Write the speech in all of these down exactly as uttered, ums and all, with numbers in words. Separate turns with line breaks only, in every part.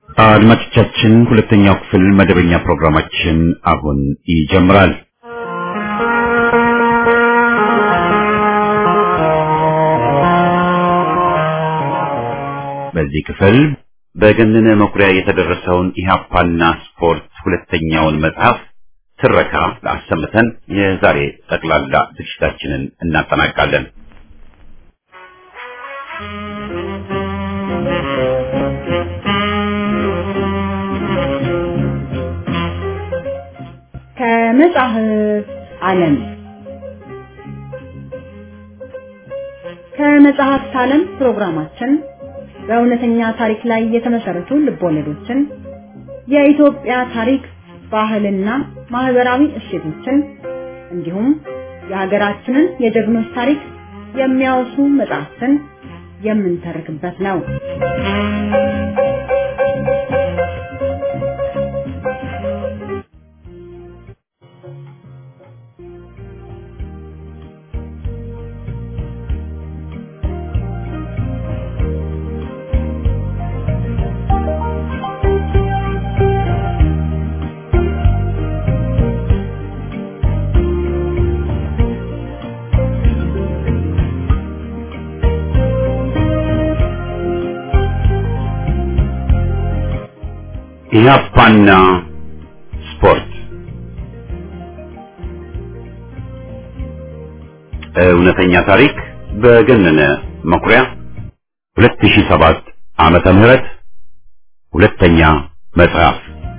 አድማጮቻችን ሁለተኛው ክፍል መደበኛ ፕሮግራማችን አሁን ይጀምራል። በዚህ ክፍል በገነነ መኩሪያ የተደረሰውን ኢህአፓና ስፖርት ሁለተኛውን መጽሐፍ ትረካ አሰምተን የዛሬ ጠቅላላ ዝግጅታችንን እናጠናቃለን።
ከመጽሐፍ ዓለም ከመጽሐፍ ዓለም ፕሮግራማችን በእውነተኛ ታሪክ ላይ የተመሰረቱ ልቦለዶችን፣ የኢትዮጵያ ታሪክ፣ ባህልና ማህበራዊ እሴቶችን እንዲሁም የሀገራችንን የጀግኖች ታሪክ የሚያወሱ መጽሐፍትን የምንተርክበት ነው። ኢህአፓና ስፖርት እውነተኛ ታሪክ በገነነ መኩሪያ ሁለት ሺህ ሰባት ዓመተ ምህረት ሁለተኛ መጽሐፍ።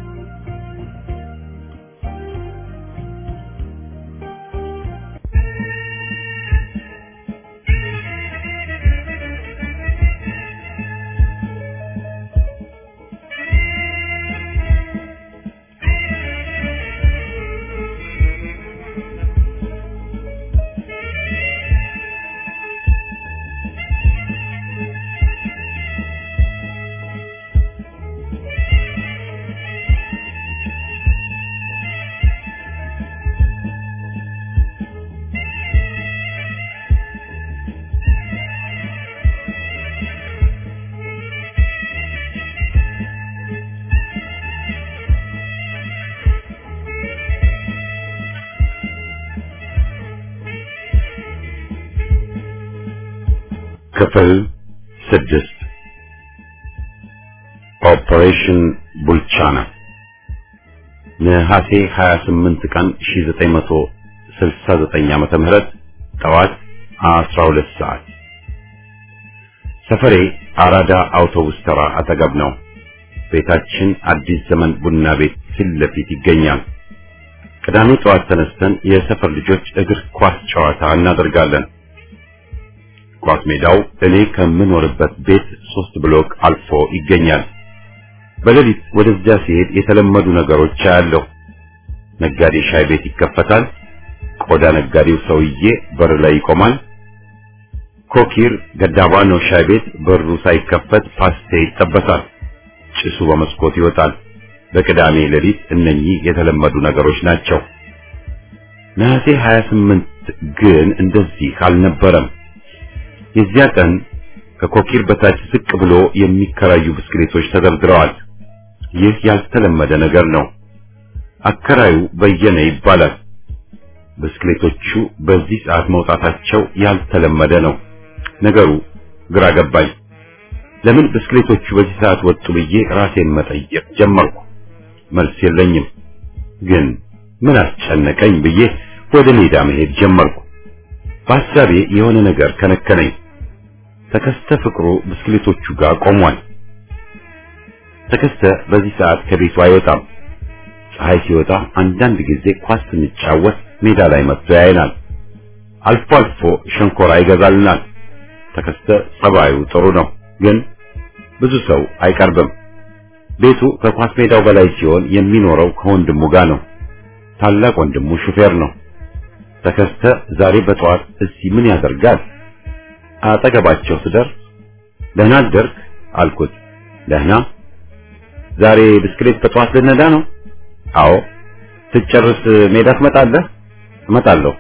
ክፍል ስድስት ኦፕሬሽን ቡልቻና ነሐሴ ሀያ ስምንት ቀን ሺህ ዘጠኝ መቶ ስልሳ ዘጠኝ ዓመተ ምህረት ጠዋት አስራ ሁለት ሰዓት። ሰፈሬ አራዳ አውቶቡስ ተራ አጠገብ ነው። ቤታችን አዲስ ዘመን ቡና ቤት ፊት ለፊት ይገኛል። ቅዳሜ ጠዋት ተነስተን የሰፈር ልጆች እግር ኳስ ጨዋታ እናደርጋለን። ኳስ ሜዳው እኔ ከምኖርበት ቤት ሶስት ብሎክ አልፎ ይገኛል። በሌሊት ወደዚያ ሲሄድ የተለመዱ ነገሮች አያለሁ። ነጋዴ ሻይ ቤት ይከፈታል። ቆዳ ነጋዴው ሰውዬ በር ላይ ይቆማል። ኮኪር ገዳባኖ ሻይ ቤት በሩ ሳይከፈት ፓስቴ ይጠበሳል። ጭሱ በመስኮት ይወጣል። በቅዳሜ ሌሊት እነኚህ የተለመዱ ነገሮች ናቸው። ነሐሴ ሀያ ስምንት ግን እንደዚህ አልነበረም። የዚያ ቀን ከኮኪር በታች ዝቅ ብሎ የሚከራዩ ብስክሌቶች ተደርድረዋል። ይህ ያልተለመደ ነገር ነው። አከራዩ በየነ ይባላል። ብስክሌቶቹ በዚህ ሰዓት መውጣታቸው ያልተለመደ ነው። ነገሩ ግራ ገባኝ። ለምን ብስክሌቶቹ በዚህ ሰዓት ወጡ ብዬ ራሴን መጠየቅ ጀመርኩ። መልስ የለኝም። ግን ምን አስጨነቀኝ ብዬ ወደ ሜዳ መሄድ ጀመርኩ። በሐሳቤ የሆነ ነገር ከነከነኝ። ተከስተ ፍቅሩ ብስክሌቶቹ ጋር ቆሟል። ተከስተ በዚህ ሰዓት ከቤቱ አይወጣም። ፀሐይ ሲወጣ አንዳንድ ጊዜ ኳስ ስንጫወት ሜዳ ላይ መጥቶ ያየናል። አልፎ አልፎ ሸንኮራ ይገዛልናል። ተከስተ ጸባዩ ጥሩ ነው፣ ግን ብዙ ሰው አይቀርብም። ቤቱ ከኳስ ሜዳው በላይ ሲሆን የሚኖረው ከወንድሙ ጋር ነው። ታላቅ ወንድሙ ሹፌር ነው። ተከስተ ዛሬ በጠዋት እዚህ ምን ያደርጋል? አጠገባቸው ስደርስ ደህና አደርክ አልኩት። ደህና። ዛሬ ብስክሌት በጠዋት ልነዳ ነው? አዎ። ስትጨርስ ሜዳ ትመጣለህ? እመጣለሁ።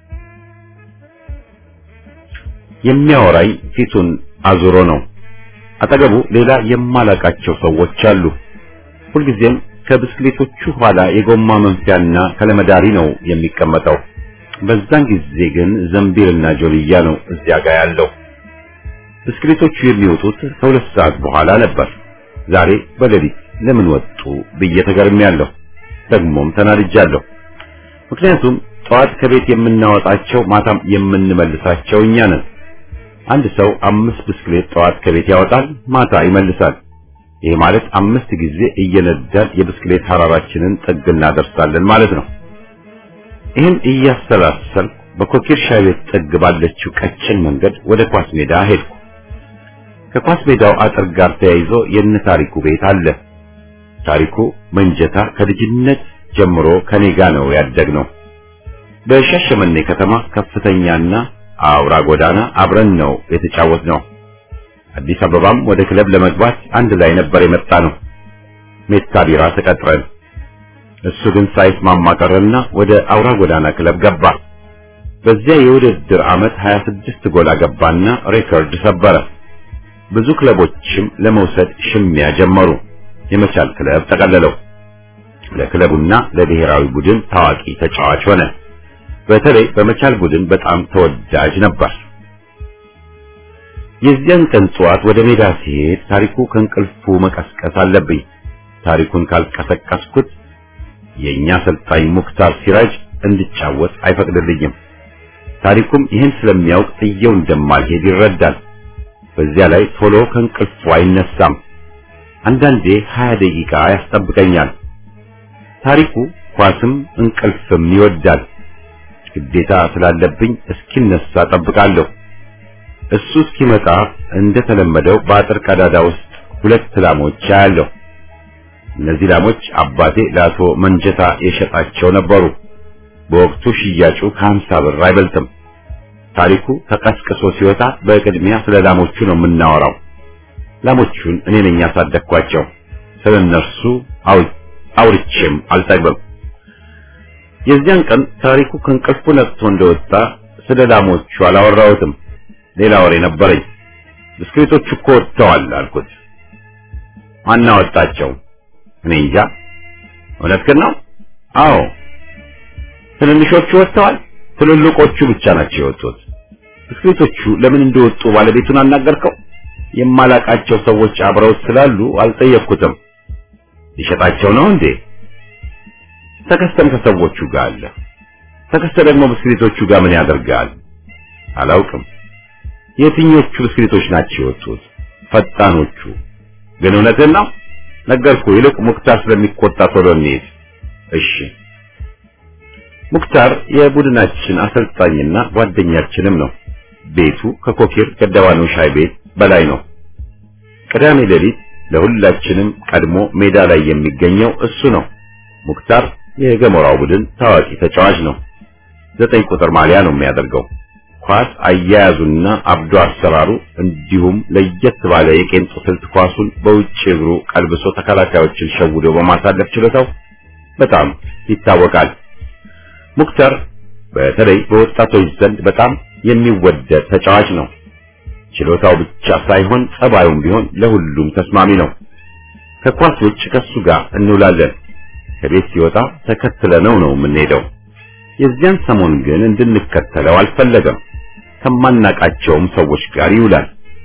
የሚያወራኝ ፊቱን አዙሮ ነው። አጠገቡ ሌላ የማላቃቸው ሰዎች አሉ። ሁልጊዜም ከብስክሌቶቹ ኋላ የጎማ መንፊያና ከለመዳሪ ነው የሚቀመጠው። በዛን ጊዜ ግን ዘንቢልና ጆልያ ነው እዚያ ጋር ያለው። ብስክሌቶቹ የሚወጡት ከሁለት ሰዓት በኋላ ነበር። ዛሬ በሌሊት ለምን ወጡ ብዬ ተገርሜያለሁ። ደግሞም ተናድጃለሁ። ምክንያቱም ጠዋት ከቤት የምናወጣቸው ማታም የምንመልሳቸው እኛ ነን። አንድ ሰው አምስት ብስክሌት ጠዋት ከቤት ያወጣል፣ ማታ ይመልሳል። ይሄ ማለት አምስት ጊዜ እየነዳን የብስክሌት ሐራራችንን ጥግ እናደርሳለን ማለት ነው። ይህን እያሰላሰልኩ በኮኪር ሻይ ቤት ጥግ ባለችው ቀጭን መንገድ ወደ ኳስ ሜዳ ሄድኩ። ከኳስ ሜዳው አጥር ጋር ተያይዞ የነ ታሪኩ ቤት አለ። ታሪኩ መንጀታ ከልጅነት ጀምሮ ከኔ ጋር ነው ያደግነው። በሻሸመኔ ከተማ ከፍተኛና አውራ ጎዳና አብረን ነው የተጫወትነው። አዲስ አበባም ወደ ክለብ ለመግባት አንድ ላይ ነበር የመጣ ነው። ሜታ ቢራ ተቀጥረን፣ እሱ ግን ሳይስማማ ቀረና ወደ አውራ ጎዳና ክለብ ገባ። በዚያ የውድድር ዓመት ሀያ ስድስት ጎል አገባና ሬኮርድ ሰበረ። ብዙ ክለቦችም ለመውሰድ ሽሚያ ጀመሩ። የመቻል ክለብ ተቀለለው። ለክለቡና ለብሔራዊ ቡድን ታዋቂ ተጫዋች ሆነ። በተለይ በመቻል ቡድን በጣም ተወዳጅ ነበር። የዚያን ቀን ጠዋት ወደ ሜዳ ሲሄድ ታሪኩ ከእንቅልፉ መቀስቀስ አለብኝ። ታሪኩን ካልቀሰቀስኩት የኛ አሰልጣኝ ሙክታር ሲራጅ እንድጫወት አይፈቅድልኝም። ታሪኩም ይህን ስለሚያውቅ ጥየው እንደማልሄድ ይረዳል። በዚያ ላይ ቶሎ ከእንቅልፉ አይነሳም። አንዳንዴ ሀያ ደቂቃ ያስጠብቀኛል። ታሪኩ ኳስም እንቅልፍም ይወዳል። ግዴታ ስላለብኝ እስኪነሳ ጠብቃለሁ። እሱ እስኪመጣ እንደተለመደው በአጥር ቀዳዳ ውስጥ ሁለት ላሞች አያለሁ። እነዚህ ላሞች አባቴ ለአቶ መንጀታ የሸጣቸው ነበሩ። በወቅቱ ሽያጩ ከሀምሳ ብር አይበልጥም። ታሪኩ ተቀስቅሶ ሲወጣ በቅድሚያ ስለ ላሞቹ ነው የምናወራው። ላሞቹን እኔ ነኝ ያሳደግኳቸው። ስለነርሱ አውርቼም አልጠግብም። የዚያን ቀን ታሪኩ ከእንቅልፉ ነቅቶ እንደወጣ ስለ ላሞቹ አላወራሁትም። ሌላ ወሬ ነበረኝ። ብስክሌቶቹ እኮ ወጥተዋል አልኩት። ማን አወጣቸው? እኔ እንጃ። እውነትህን ነው? አዎ። ትንንሾቹ ወጥተዋል፣ ትልልቆቹ ብቻ ናቸው የወጡት። ብስክሌቶቹ ለምን እንደወጡ ባለቤቱን አናገርከው? የማላቃቸው ሰዎች አብረው ስላሉ አልጠየቅኩትም። ይሸጣቸው ነው እንዴ? ተከስተም ከሰዎቹ ጋር አለ። ተከስተ ደግሞ ብስክሌቶቹ ጋር ምን ያደርጋል? አላውቅም። የትኞቹ ብስክሌቶች ናቸው የወጡት? ፈጣኖቹ። ግን እውነትህን ነው? ነገርኩ። ይልቅ ሙክታር ስለሚቆጣ ቶሎ እንሂድ። እሺ። ሙክታር የቡድናችን አሰልጣኝና ጓደኛችንም ነው። ቤቱ ከኮኪር ገደባኖ ሻይ ቤት በላይ ነው። ቅዳሜ ሌሊት ለሁላችንም ቀድሞ ሜዳ ላይ የሚገኘው እሱ ነው። ሙክታር የገሞራው ቡድን ታዋቂ ተጫዋች ነው። ዘጠኝ ቁጥር ማሊያ ነው የሚያደርገው። ኳስ አያያዙና አብዶ አሰራሩ እንዲሁም ለየት ባለ የቄንጦ ስልት ኳሱን በውጭ እግሩ ቀልብሶ ተከላካዮችን ሸውዶ በማሳለፍ ችሎታው በጣም ይታወቃል። ሙክታር በተለይ በወጣቶች ዘንድ በጣም የሚወደድ ተጫዋች ነው። ችሎታው ብቻ ሳይሆን ጸባዩም ቢሆን ለሁሉም ተስማሚ ነው። ከኳስ ውጭ ከሱ ጋር እንውላለን። ከቤት ሲወጣ ተከትለነው ነው የምንሄደው። የዚያን ሰሞን ግን እንድንከተለው አልፈለገም። ከማናቃቸውም ሰዎች ጋር ይውላል።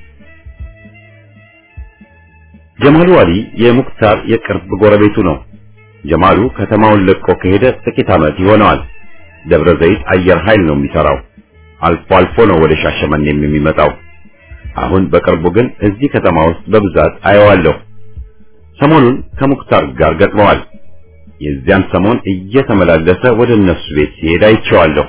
ጀማሉ አሊ የሙክታር የቅርብ ጎረቤቱ ነው። ጀማሉ ከተማውን ለቆ ከሄደ ጥቂት ዓመት ይሆነዋል። ደብረ ዘይት አየር ኃይል ነው የሚሰራው። አልፎ አልፎ ነው ወደ ሻሸመኔም የሚመጣው። አሁን በቅርቡ ግን እዚህ ከተማ ውስጥ በብዛት አየዋለሁ። ሰሞኑን ከሙክታር ጋር ገጥመዋል። የዚያን ሰሞን እየተመላለሰ ወደ እነሱ ቤት ሲሄድ አይቼዋለሁ።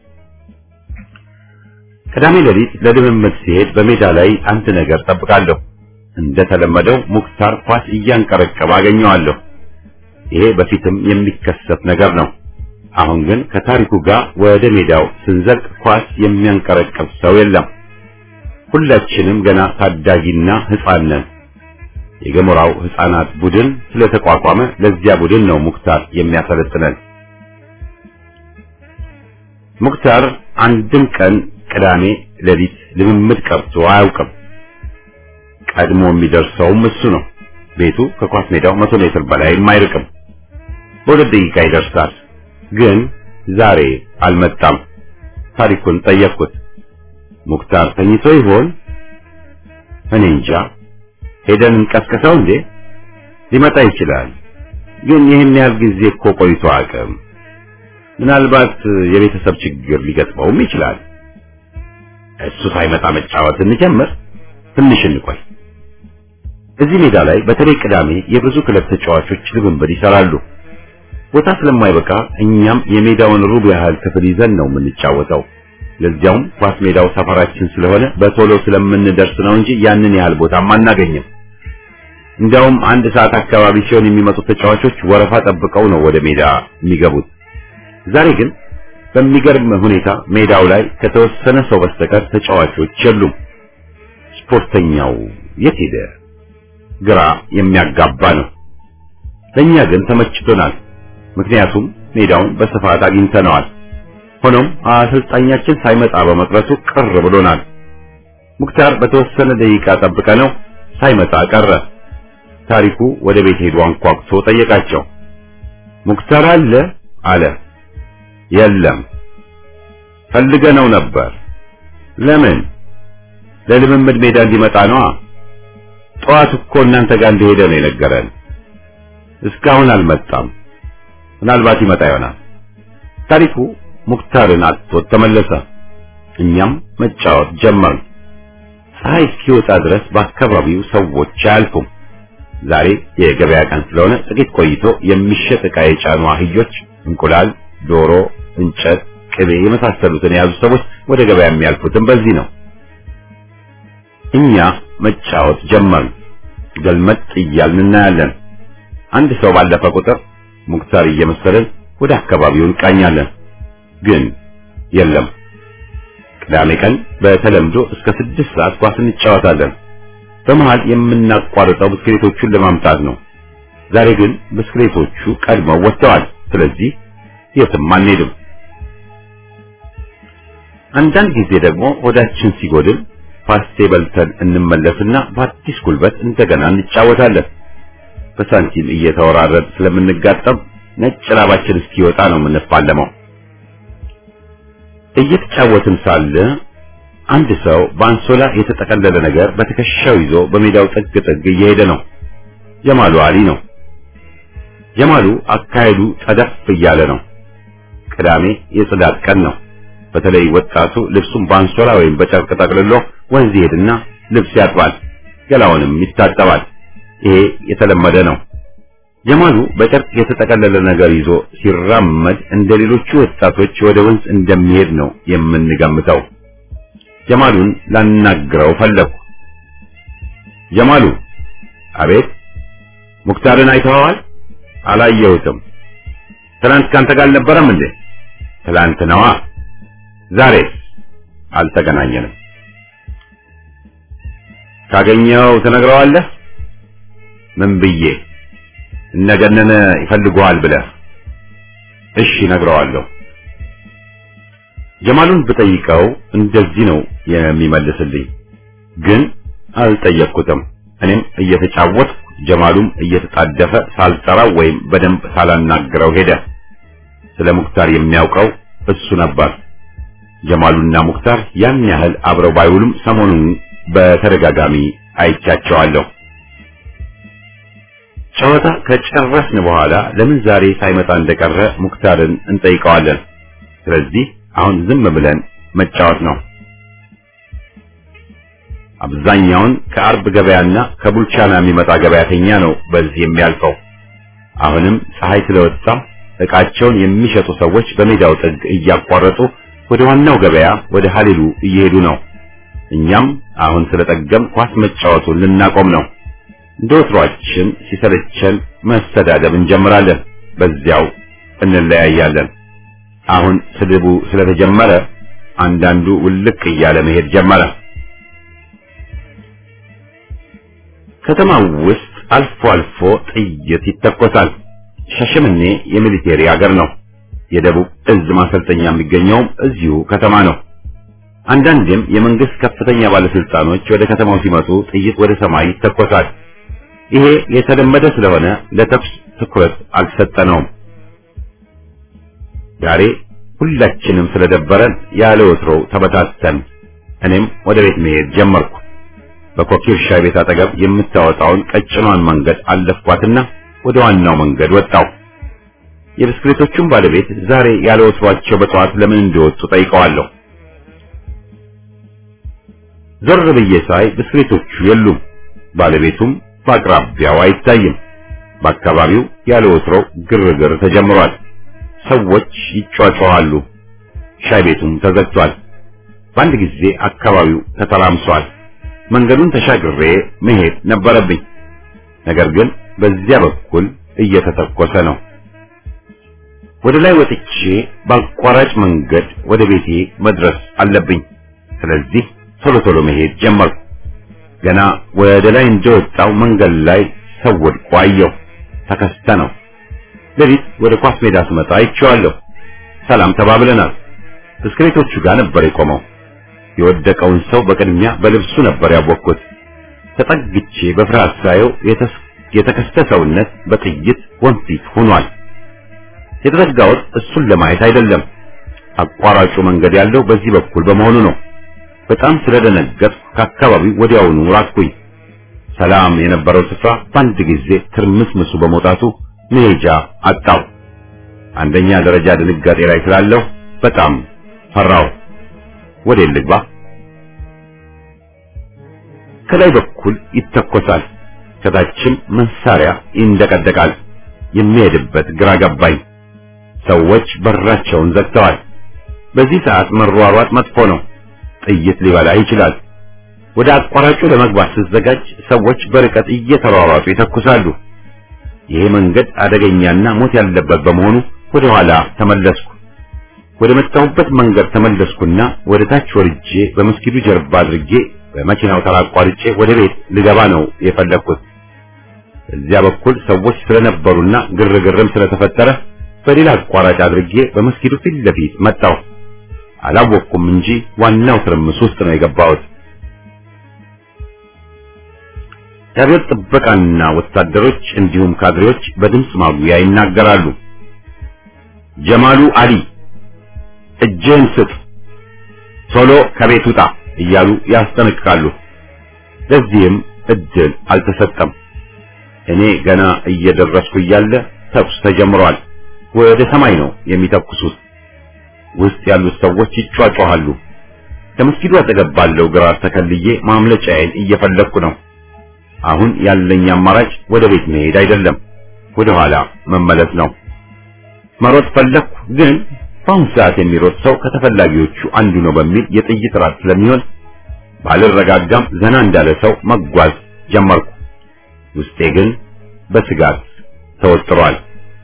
ቅዳሜ ሌሊት ለልምምድ ሲሄድ በሜዳ ላይ አንድ ነገር ጠብቃለሁ። እንደተለመደው ሙክታር ኳስ እያንቀረቀበ አገኘዋለሁ። ይሄ በፊትም የሚከሰት ነገር ነው። አሁን ግን ከታሪኩ ጋር ወደ ሜዳው ስንዘልቅ ኳስ የሚያንቀረቀብ ሰው የለም። ሁላችንም ገና ታዳጊና ሕፃን ነን። የገሞራው ሕፃናት ቡድን ስለተቋቋመ ለዚያ ቡድን ነው ሙክታር የሚያሰለጥነን። ሙክታር አንድም ቀን ቅዳሜ ሌሊት ልምምድ ቀርቶ አያውቅም። ቀድሞ የሚደርሰውም እሱ ነው። ቤቱ ከኳስ ሜዳው መቶ ሜትር በላይ አይርቅም። በሁለት ደቂቃ ይደርሳል። ግን ዛሬ አልመጣም። ታሪኩን ጠየቅኩት። ሙክታር ተኝቶ ይሆን? እኔ እንጃ። ሄደን እንቀስቀሰው እንዴ? ሊመጣ ይችላል። ግን ይህን ያህል ጊዜ እኮ ቆይቶ አቅም ምናልባት የቤተሰብ ችግር ሊገጥመውም ይችላል። እሱ ሳይመጣ መጫወት እንጀምር። ትንሽ እንቆይ። እዚህ ሜዳ ላይ በተለይ ቅዳሜ የብዙ ክለብ ተጫዋቾች ልምምድ ይሰራሉ። ቦታ ስለማይበቃ እኛም የሜዳውን ሩብ ያህል ክፍል ይዘን ነው የምንጫወተው። ለዚያውም ኳስ ሜዳው ሰፈራችን ስለሆነ በቶሎ ስለምንደርስ ነው እንጂ ያንን ያህል ቦታም አናገኝም። እንዲያውም አንድ ሰዓት አካባቢ ሲሆን የሚመጡ ተጫዋቾች ወረፋ ጠብቀው ነው ወደ ሜዳ የሚገቡት። ዛሬ ግን በሚገርም ሁኔታ ሜዳው ላይ ከተወሰነ ሰው በስተቀር ተጫዋቾች የሉም። ስፖርተኛው የት ሄደ? ግራ የሚያጋባ ነው። ለኛ ግን ተመችቶናል። ምክንያቱም ሜዳውን በስፋት አግኝተነዋል። ሆኖም አሰልጣኛችን ሳይመጣ በመቅረቱ ቅር ብሎናል። ሙክታር በተወሰነ ደቂቃ ጠብቀነው ሳይመጣ ቀረ። ታሪኩ ወደ ቤት ሄዶ አንኳኩቶ ጠየቃቸው። ሙክታር አለ አለ። የለም። ፈልገነው ነበር። ለምን? ለልምምድ ሜዳ እንዲመጣ ነው። ጠዋት እኮ እናንተ ጋር እንደሄደ ነው የነገረን። እስካሁን አልመጣም። ምናልባት ይመጣ ይሆናል። ታሪኩ ሙክታርን አጥቶት ተመለሰ። እኛም መጫወት ጀመርን። ፀሐይ እስኪወጣ ድረስ በአካባቢው ሰዎች አያልፉም። ዛሬ የገበያ ቀን ስለሆነ ጥቂት ቆይቶ የሚሸጥ ዕቃ የጫኑ አህዮች፣ እንቁላል፣ ዶሮ፣ እንጨት፣ ቅቤ የመሳሰሉትን የያዙ ሰዎች ወደ ገበያ የሚያልፉትም በዚህ ነው። እኛ መጫወት ጀመርን። ገልመጥ እያልን እናያለን። አንድ ሰው ባለፈ ቁጥር ሙክታር እየመሰለን ወደ አካባቢው እንቃኛለን። ግን የለም። ቅዳሜ ቀን በተለምዶ እስከ ስድስት ሰዓት ኳስ እንጫወታለን። በመሃል የምናቋርጠው ብስክሌቶቹን ለማምጣት ነው። ዛሬ ግን ብስክሌቶቹ ቀድመው ወጥተዋል። ስለዚህ የትም አንሄድም። አንዳንድ ጊዜ ደግሞ ሆዳችን ሲጎድል ፓስቴ በልተን እንመለስና በአዲስ ጉልበት እንደገና እንጫወታለን። በሳንቲም እየተወራረድ ስለምንጋጠም ነጭ ላባችን እስኪወጣ ነው የምንፋለመው። እየተጫወትን ሳለ አንድ ሰው በአንሶላ የተጠቀለለ ነገር በትከሻው ይዞ በሜዳው ጥግ ጥግ እየሄደ ነው። ጀማሉ አሊ ነው። ጀማሉ አካሄዱ ጠደፍ እያለ ነው። ቅዳሜ የጽዳት ቀን ነው። በተለይ ወጣቱ ልብሱን በአንሶላ ወይም በጨርቅ ጠቅልሎ ወንዝ ይሄድና ልብስ ያጥባል፣ ገላውንም ይታጠባል። ይሄ የተለመደ ነው። ጀማሉ በጨርቅ የተጠቀለለ ነገር ይዞ ሲራመድ እንደሌሎቹ ወጣቶች ወደ ወንዝ እንደሚሄድ ነው የምንገምተው። ጀማሉን ላናግረው ፈለኩ። ጀማሉ። አቤት። ሙክታርን አይተኸዋል? አላየሁትም። ትናንት ካንተ ጋር አልነበረም እንዴ? ትናንት ነዋ። ዛሬ አልተገናኘንም። ካገኘው ትነግረዋለህ? ምን ብዬ? እነገነነ ይፈልጉሃል ብለህ? እሺ እነግረዋለሁ። ጀማሉን ብጠይቀው እንደዚህ ነው የሚመልስልኝ። ግን አልጠየቅኩትም። እኔም እየተጫወትኩ ጀማሉም እየተጣደፈ ሳልጠራው ወይም በደንብ ሳላናግረው ሄደ። ስለ ሙክታር የሚያውቀው እሱ ነበር። ጀማሉና ሙክታር ያን ያህል አብረው ባይውሉም ሰሞኑን በተደጋጋሚ አይቻቸዋለሁ። ጨዋታ ከጨረስን በኋላ ለምን ዛሬ ሳይመጣ እንደቀረ ሙክታርን እንጠይቀዋለን። ስለዚህ አሁን ዝም ብለን መጫወት ነው። አብዛኛውን ከአርብ ገበያና ከቡልቻና የሚመጣ ገበያተኛ ነው በዚህ የሚያልፈው። አሁንም ፀሐይ ስለወጣ ዕቃቸውን የሚሸጡ ሰዎች በሜዳው ጥግ እያቋረጡ ወደ ዋናው ገበያ ወደ ሀሊሉ እየሄዱ ነው። እኛም አሁን ስለጠገም ኳስ መጫወቱን ልናቆም ነው። እንደወትሯችን ሲሰለቸን መሰዳደብ እንጀምራለን። በዚያው እንለያያለን። አሁን ስድቡ ስለተጀመረ አንዳንዱ ውልቅ እያለ መሄድ ጀመረ። ከተማው ውስጥ አልፎ አልፎ ጥይት ይተኮሳል። ሻሸመኔ የሚሊቴሪ ሀገር ነው። የደቡብ እዝ ማሰልጠኛ የሚገኘውም እዚሁ ከተማ ነው። አንዳንዴም የመንግስት ከፍተኛ ባለስልጣኖች ወደ ከተማው ሲመጡ ጥይት ወደ ሰማይ ይተኮሳል። ይሄ የተለመደ ስለሆነ ለተኩስ ትኩረት አልሰጠነውም። ዛሬ ሁላችንም ስለደበረን ያለ ወትሮው ተበታተን እኔም ወደ ቤት መሄድ ጀመርኩ። በኮኪር ሻይ ቤት አጠገብ የምታወጣውን ቀጭኗን መንገድ አለፍኳትና ወደ ዋናው መንገድ ወጣው። የብስክሌቶቹን ባለቤት ዛሬ ያለ ወትሯቸው በጠዋት ለምን እንደወጡ ጠይቀዋለሁ። ዞር ብዬ ሳይ ብስክሌቶቹ የሉም። ባለቤቱም በአቅራቢያው አይታይም። በአካባቢው ያለ ወትሮው ግርግር ተጀምሯል። ሰዎች ይጫጫዋሉ። ሻይ ቤቱም ተዘግቷል። በአንድ ጊዜ አካባቢው ተተራምሷል። መንገዱን ተሻግሬ መሄድ ነበረብኝ። ነገር ግን በዚያ በኩል እየተተኮሰ ነው። ወደ ላይ ወጥቼ በአቋራጭ መንገድ ወደ ቤቴ መድረስ አለብኝ። ስለዚህ ቶሎ ቶሎ መሄድ ጀመርኩ። ገና ወደ ላይ እንደወጣው መንገድ ላይ ሰው ወድቆ አየሁ። ተከስተ ነው። ለሊት ወደ ኳስ ሜዳ ስመጣ አይቼዋለሁ። ሰላም ተባብለናል። ብስክሌቶቹ ጋር ነበር የቆመው። የወደቀውን ሰው በቅድሚያ በልብሱ ነበር ያወቅኩት። ተጠግቼ በፍርሃት ሳየው የተከስተ ሰውነት በጥይት ወንፊት ሆኗል። የተዘጋሁት እሱን ለማየት አይደለም። አቋራጩ መንገድ ያለው በዚህ በኩል በመሆኑ ነው። በጣም ስለደነገጥኩ ከአካባቢው ወዲያውኑ ራቅኩኝ። ሰላም የነበረው ስፍራ በአንድ ጊዜ ትርምስምሱ በመውጣቱ መሄጃ አጣው። አንደኛ ደረጃ ድንጋጤ ላይ ስላለሁ በጣም ፈራው። ወደ ልግባ። ከላይ በኩል ይተኮሳል፣ ከታችም መሳሪያ ይንደቀደቃል። የሚሄድበት ግራ ገባኝ። ሰዎች በራቸውን ዘግተዋል። በዚህ ሰዓት መሯሯጥ መጥፎ ነው። ጥይት ሊበላ ይችላል። ወደ አቋራጩ ለመግባት ስዘጋጅ ሰዎች በርቀት እየተሯሯጡ ይተኩሳሉ። ይሄ መንገድ አደገኛና ሞት ያለበት በመሆኑ ወደ ኋላ ተመለስኩ። ወደ መጣሁበት መንገድ ተመለስኩና ወደ ታች ወርጄ በመስጊዱ ጀርባ አድርጌ በመኪናው ተራቋርጬ ወደ ቤት ልገባ ነው የፈለኩት። እዚያ በኩል ሰዎች ስለነበሩና ግርግርም ስለተፈጠረ በሌላ አቋራጭ አድርጌ በመስጊዱ ፊት ለፊት መጣሁ። አላወቅኩም እንጂ ዋናው ትርምስ ውስጥ ነው የገባሁት። የአብዮት ጥበቃና ወታደሮች እንዲሁም ካድሬዎች በድምፅ ማጉያ ይናገራሉ። ጀማሉ አሊ እጅህን ስጥ፣ ቶሎ ከቤት ውጣ እያሉ ያስጠነቅቃሉ። ለዚህም እድል አልተሰጠም። እኔ ገና እየደረስኩ እያለ ተኩስ ተጀምሯል። ወደ ሰማይ ነው የሚተኩሱት። ውስጥ ያሉት ሰዎች ይጫጫዋሉ። ከመስጊዱ አጠገብ ባለው ግራር ተከልዬ ማምለጫዬን እየፈለኩ ነው። አሁን ያለኝ አማራጭ ወደ ቤት መሄድ አይደለም፣ ወደ ኋላ መመለስ ነው። መሮጥ ፈለኩ፣ ግን በአሁኑ ሰዓት የሚሮጥ ሰው ከተፈላጊዎቹ አንዱ ነው በሚል የጥይት ራት ስለሚሆን ባልረጋጋም ዘና እንዳለ ሰው መጓዝ ጀመርኩ። ውስጤ ግን በስጋት ተወጥሯል።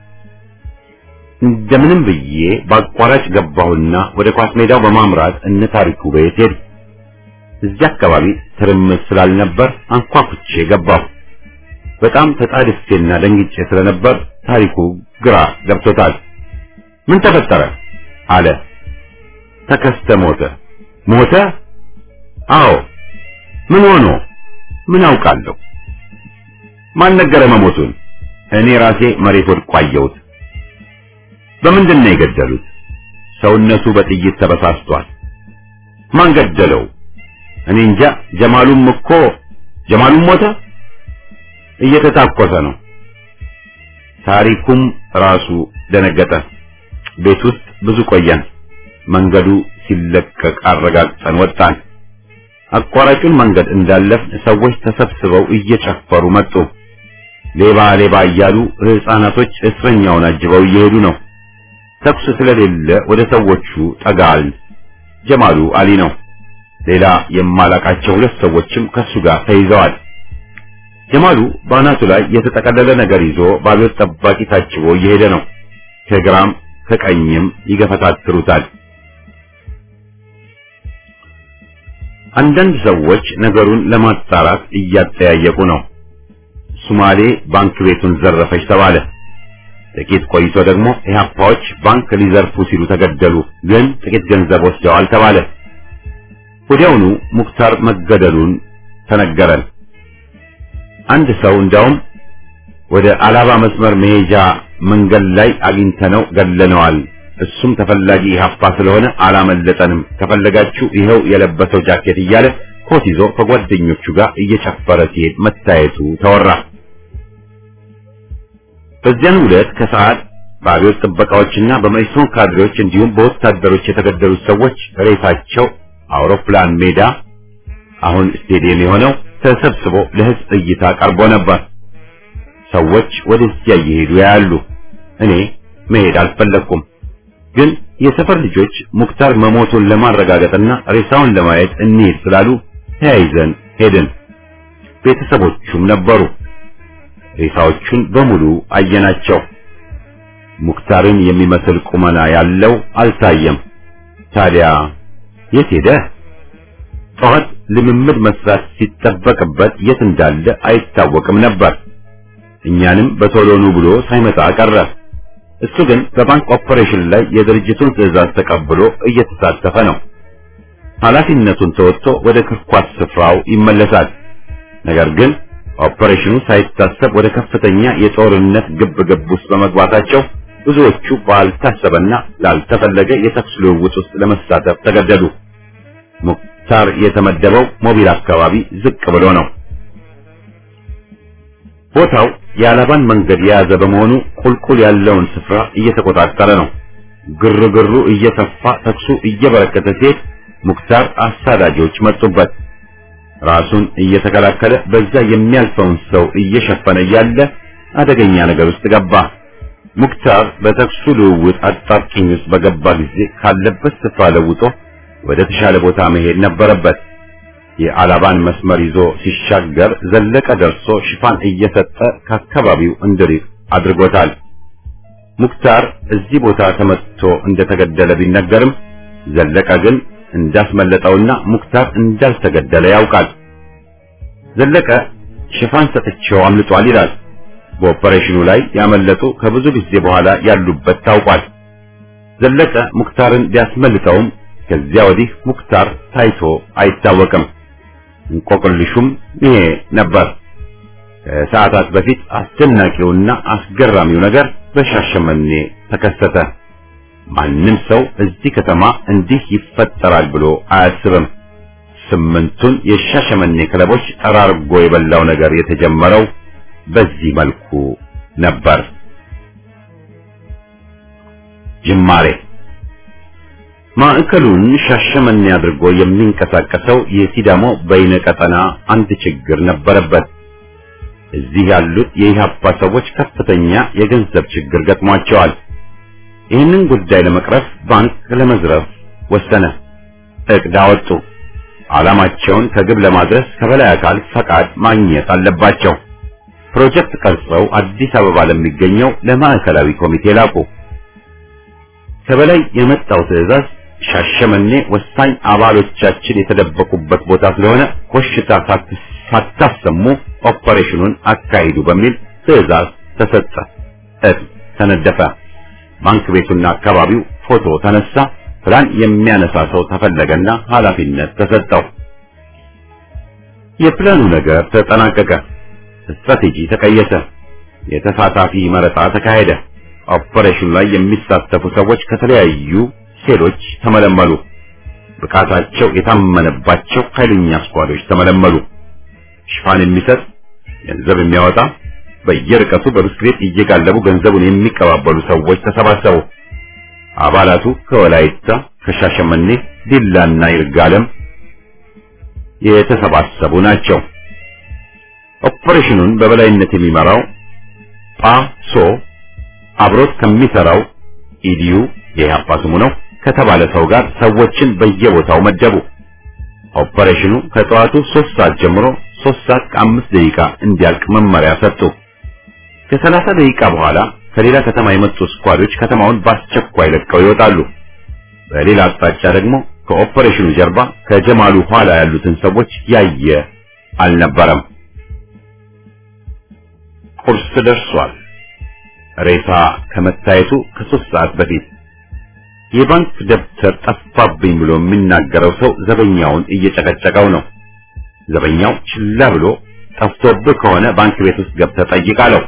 እንደምንም ብዬ በአቋራጭ ገባሁና ወደ ኳስ ሜዳው በማምራት እነ ታሪኩ ቤት ሄድኩ። እዚያ አካባቢ ትርምስ ስላልነበር አንኳኩቼ ገባሁ። በጣም ተጣድፌና ደንግጬ ስለነበር ታሪኩ ግራ ገብቶታል። ምን ተፈጠረ አለ። ተከስተ ሞተ። ሞተ? አዎ። ምን ሆኖ? ምን አውቃለሁ። ማን ነገረ መሞቱን? እኔ ራሴ መሬት ወድቆ አየሁት። በምንድን ነው የገደሉት? ሰውነቱ በጥይት ተበሳስቷል። ማን ገደለው? እኔ እንጃ። ጀማሉም እኮ ጀማሉም ሞተ። እየተታኮሰ ነው። ታሪኩም ራሱ ደነገጠ። ቤት ውስጥ ብዙ ቆየን። መንገዱ ሲለቀቅ አረጋግጠን ወጣን። አቋራጩን መንገድ እንዳለፍ ሰዎች ተሰብስበው እየጨፈሩ መጡ። ሌባ ሌባ እያሉ ሕፃናቶች እስረኛውን አጅበው እየሄዱ ነው። ተኩስ ስለሌለ ወደ ሰዎቹ ጠጋል። ጀማሉ አሊ ነው። ሌላ የማላቃቸው ሁለት ሰዎችም ከሱ ጋር ተይዘዋል። ጀማሉ ባናቱ ላይ የተጠቀለለ ነገር ይዞ ባቤት ጠባቂ ታጅቦ እየሄደ ነው። ከግራም ከቀኝም ይገፈታትሩታል። አንዳንድ ሰዎች ነገሩን ለማጣራት እያጠያየቁ ነው። ሱማሌ ባንክ ቤቱን ዘረፈች ተባለ። ጥቂት ቆይቶ ደግሞ ኢህአፓዎች ባንክ ሊዘርፉ ሲሉ ተገደሉ፣ ግን ጥቂት ገንዘብ ወስደዋል ተባለ። ወዲያውኑ ሙክታር መገደሉን ተነገረን። አንድ ሰው እንዳውም ወደ አላባ መስመር መሄጃ መንገድ ላይ አግኝተነው ገለነዋል፣ እሱም ተፈላጊ ኢህአፓ ስለሆነ አላመለጠንም፣ ከፈለጋችሁ ይኸው የለበሰው ጃኬት እያለ ኮት ይዞ ከጓደኞቹ ጋር እየጨፈረ ሲሄድ መታየቱ ተወራ። በዚያን ዕለት ከሰዓት በአብዮት ጥበቃዎችና በመኢሶን ካድሬዎች እንዲሁም በወታደሮች የተገደሉት ሰዎች ሬሳቸው አውሮፕላን ሜዳ አሁን ስቴዲየም የሆነው ተሰብስቦ ለሕዝብ እይታ ቀርቦ ነበር። ሰዎች ወደዚያ እየሄዱ ያሉ፣ እኔ መሄድ አልፈለኩም። ግን የሰፈር ልጆች ሙክታር መሞቱን ለማረጋገጥና ሬሳውን ለማየት እንሂድ ስላሉ ተያይዘን ሄድን። ቤተሰቦቹም ነበሩ። ሬሳዎቹን በሙሉ አየናቸው። ሙክታርን የሚመስል ቁመና ያለው አልታየም። ታዲያ የት ሄደ? ጠዋት ልምምድ መስራት ሲጠበቅበት የት እንዳለ አይታወቅም ነበር። እኛንም በቶሎኑ ብሎ ሳይመጣ ቀረ። እሱ ግን በባንክ ኦፐሬሽን ላይ የድርጅቱን ትዕዛዝ ተቀብሎ እየተሳተፈ ነው። ኃላፊነቱን ተወጥቶ ወደ ክርኳስ ስፍራው ይመለሳል። ነገር ግን ኦፐሬሽኑ ሳይታሰብ ወደ ከፍተኛ የጦርነት ግብግብ ውስጥ በመግባታቸው ብዙዎቹ ባልታሰበና ላልተፈለገ የተኩስ ልውውጥ ውስጥ ለመሳተፍ ተገደዱ። ሙክታር የተመደበው ሞቢል አካባቢ ዝቅ ብሎ ነው። ቦታው የአላባን መንገድ የያዘ በመሆኑ ቁልቁል ያለውን ስፍራ እየተቆጣጠረ ነው። ግርግሩ እየሰፋ ተኩሱ እየበረከተ ሲሄድ ሙክታር አሳዳጆች መጡበት። ራሱን እየተከላከለ በዛ የሚያልፈውን ሰው እየሸፈነ ያለ አደገኛ ነገር ውስጥ ገባ። ሙክታር በተኩሱ ልውውጥ አጣብቂኝ ውስጥ በገባ ጊዜ ካለበት ስፍራ ለውጦ ወደ ተሻለ ቦታ መሄድ ነበረበት። የአላባን መስመር ይዞ ሲሻገር ዘለቀ ደርሶ ሽፋን እየሰጠ ከአካባቢው እንዲርቅ አድርጎታል። ሙክታር እዚህ ቦታ ተመትቶ እንደተገደለ ቢነገርም ዘለቀ ግን እንዳስመለጠውና ሙክታር እንዳልተገደለ ያውቃል። ዘለቀ ሽፋን ሰጥቼው አምልጧል ይላል። በኦፐሬሽኑ ላይ ያመለጡ ከብዙ ጊዜ በኋላ ያሉበት ታውቋል። ዘለቀ ሙክታርን ቢያስመልጠውም ከዚያ ወዲህ ሙክታር ታይቶ አይታወቅም። እንቆቅልሹም ይሄ ነበር። ከሰዓታት በፊት አስደናቂውና አስገራሚው ነገር በሻሸመኔ ተከሰተ። ማንም ሰው እዚህ ከተማ እንዲህ ይፈጠራል ብሎ አያስብም። ስምንቱን የሻሸመኔ ክለቦች ጠራርጎ የበላው ነገር የተጀመረው በዚህ መልኩ ነበር። ጅማሬ ማዕከሉን ሻሸመኔ አድርጎ የሚንቀሳቀሰው የሲዳሞ በይነ ቀጠና አንድ ችግር ነበረበት። እዚህ ያሉት የኢህአፓ ሰዎች ከፍተኛ የገንዘብ ችግር ገጥሟቸዋል። ይህንን ጉዳይ ለመቅረፍ ባንክ ለመዝረፍ ወሰነ። እቅድ አወጡ። ዓላማቸውን ከግብ ለማድረስ ከበላይ አካል ፈቃድ ማግኘት አለባቸው። ፕሮጀክት ቀርጸው አዲስ አበባ ለሚገኘው ለማዕከላዊ ኮሚቴ ላኩ። ከበላይ የመጣው ትዕዛዝ ሻሸመኔ ወሳኝ አባሎቻችን የተደበቁበት ቦታ ስለሆነ ኮሽታ ሳታሰሙ ኦፐሬሽኑን አካሂዱ በሚል ትዕዛዝ ተሰጠ። እቅድ ተነደፈ። ባንክ ቤቱና አካባቢው ፎቶ ተነሳ። ፕላን የሚያነሳ ሰው ተፈለገና ኃላፊነት ተሰጠው። የፕላኑ ነገር ተጠናቀቀ። ስትራቴጂ ተቀየሰ። የተሳታፊ መረጣ ተካሄደ። ኦፐሬሽኑ ላይ የሚሳተፉ ሰዎች ከተለያዩ ሴሎች ተመለመሉ። ብቃታቸው የታመነባቸው ኃይለኛ ስኳዶች ተመለመሉ። ሽፋን የሚሰጥ ገንዘብ የሚያወጣ በየርቀቱ በብስክሌት እየጋለቡ ገንዘቡን የሚቀባበሉ ሰዎች ተሰባሰቡ። አባላቱ ከወላይታ፣ ከሻሸመኔ፣ ዲላና ይርጋለም የተሰባሰቡ ናቸው። ኦፐሬሽኑን በበላይነት የሚመራው ጳሶ አብሮት ከሚሰራው ኢዲዩ የኢህአፓ ስሙ ነው ከተባለ ሰው ጋር ሰዎችን በየቦታው መደቡ። ኦፐሬሽኑ ከጠዋቱ ሶስት ሰዓት ጀምሮ ሶስት ሰዓት ከአምስት ደቂቃ እንዲያልቅ መመሪያ ሰጡ። ከሰላሳ ደቂቃ በኋላ ከሌላ ከተማ የመጡ ስኳዶች ከተማውን በአስቸኳይ ለቀው ይወጣሉ። በሌላ አቅጣጫ ደግሞ ከኦፐሬሽኑ ጀርባ ከጀማሉ ኋላ ያሉትን ሰዎች ያየ አልነበረም። ቁርስ ደርሷል። ሬሳ ከመታየቱ ከሶስት ሰዓት በፊት የባንክ ደብተር ጠፋብኝ ብሎ የሚናገረው ሰው ዘበኛውን እየጨቀጨቀው ነው። ዘበኛው ችላ ብሎ ጠፍቶብህ ከሆነ ባንክ ቤት ውስጥ ገብተህ ጠይቅ አለው።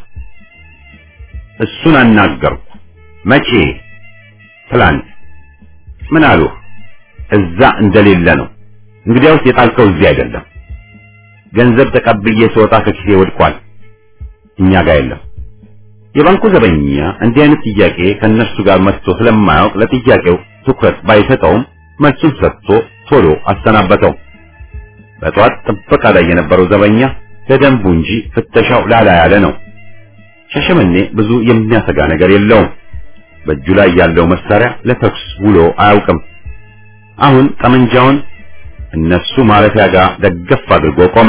እሱን አናገርኩ። መቼ? ትላንት። ምን አሉ? እዛ እንደሌለ ነው። እንግዲያውስ የጣልከው እዚህ አይደለም። ገንዘብ ተቀብዬ ስወጣ ከኪሴ ወድቋል። እኛ ጋር የለም። የባንኩ ዘበኛ እንዲህ አይነት ጥያቄ ከነሱ ጋር መጥቶ ስለማያውቅ ለጥያቄው ትኩረት ባይሰጠውም መልሱን ሰጥቶ ቶሎ አሰናበተው። በጧት ጥበቃ ላይ የነበረው ዘበኛ ለደንቡ እንጂ ፍተሻው ላላ ያለ ነው። ሻሸመኔ ብዙ የሚያሰጋ ነገር የለውም። በእጁ ላይ ያለው መሳሪያ ለተኩስ ውሎ አያውቅም። አሁን ጠመንጃውን እነሱ ማረፊያ ጋር ደገፍ አድርጎ ቆመ።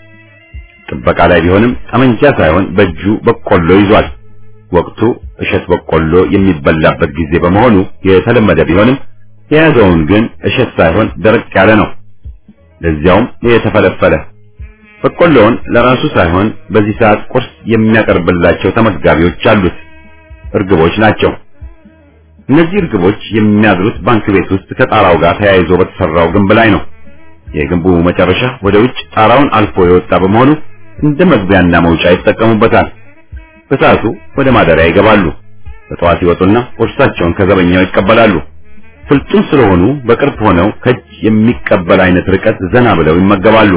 ጥበቃ ላይ ቢሆንም ጠመንጃ ሳይሆን በእጁ በቆሎ ይዟል። ወቅቱ እሸት በቆሎ የሚበላበት ጊዜ በመሆኑ የተለመደ ቢሆንም የያዘውን ግን እሸት ሳይሆን ደረቅ ያለ ነው። ለዚያውም የተፈለፈለ። በቆሎውን ለራሱ ሳይሆን በዚህ ሰዓት ቁርስ የሚያቀርብላቸው ተመጋቢዎች አሉት። እርግቦች ናቸው። እነዚህ እርግቦች የሚያድሩት ባንክ ቤት ውስጥ ከጣራው ጋር ተያይዞ በተሰራው ግንብ ላይ ነው። የግንቡ መጨረሻ ወደ ውጭ ጣራውን አልፎ የወጣ በመሆኑ እንደ መግቢያና መውጫ ይጠቀሙበታል። በሰዓቱ ወደ ማደሪያ ይገባሉ። በጠዋት ይወጡና ቁርሳቸውን ከዘበኛው ይቀበላሉ። ፍልጡን ስለሆኑ በቅርብ ሆነው ከእጅ የሚቀበል አይነት ርቀት ዘና ብለው ይመገባሉ።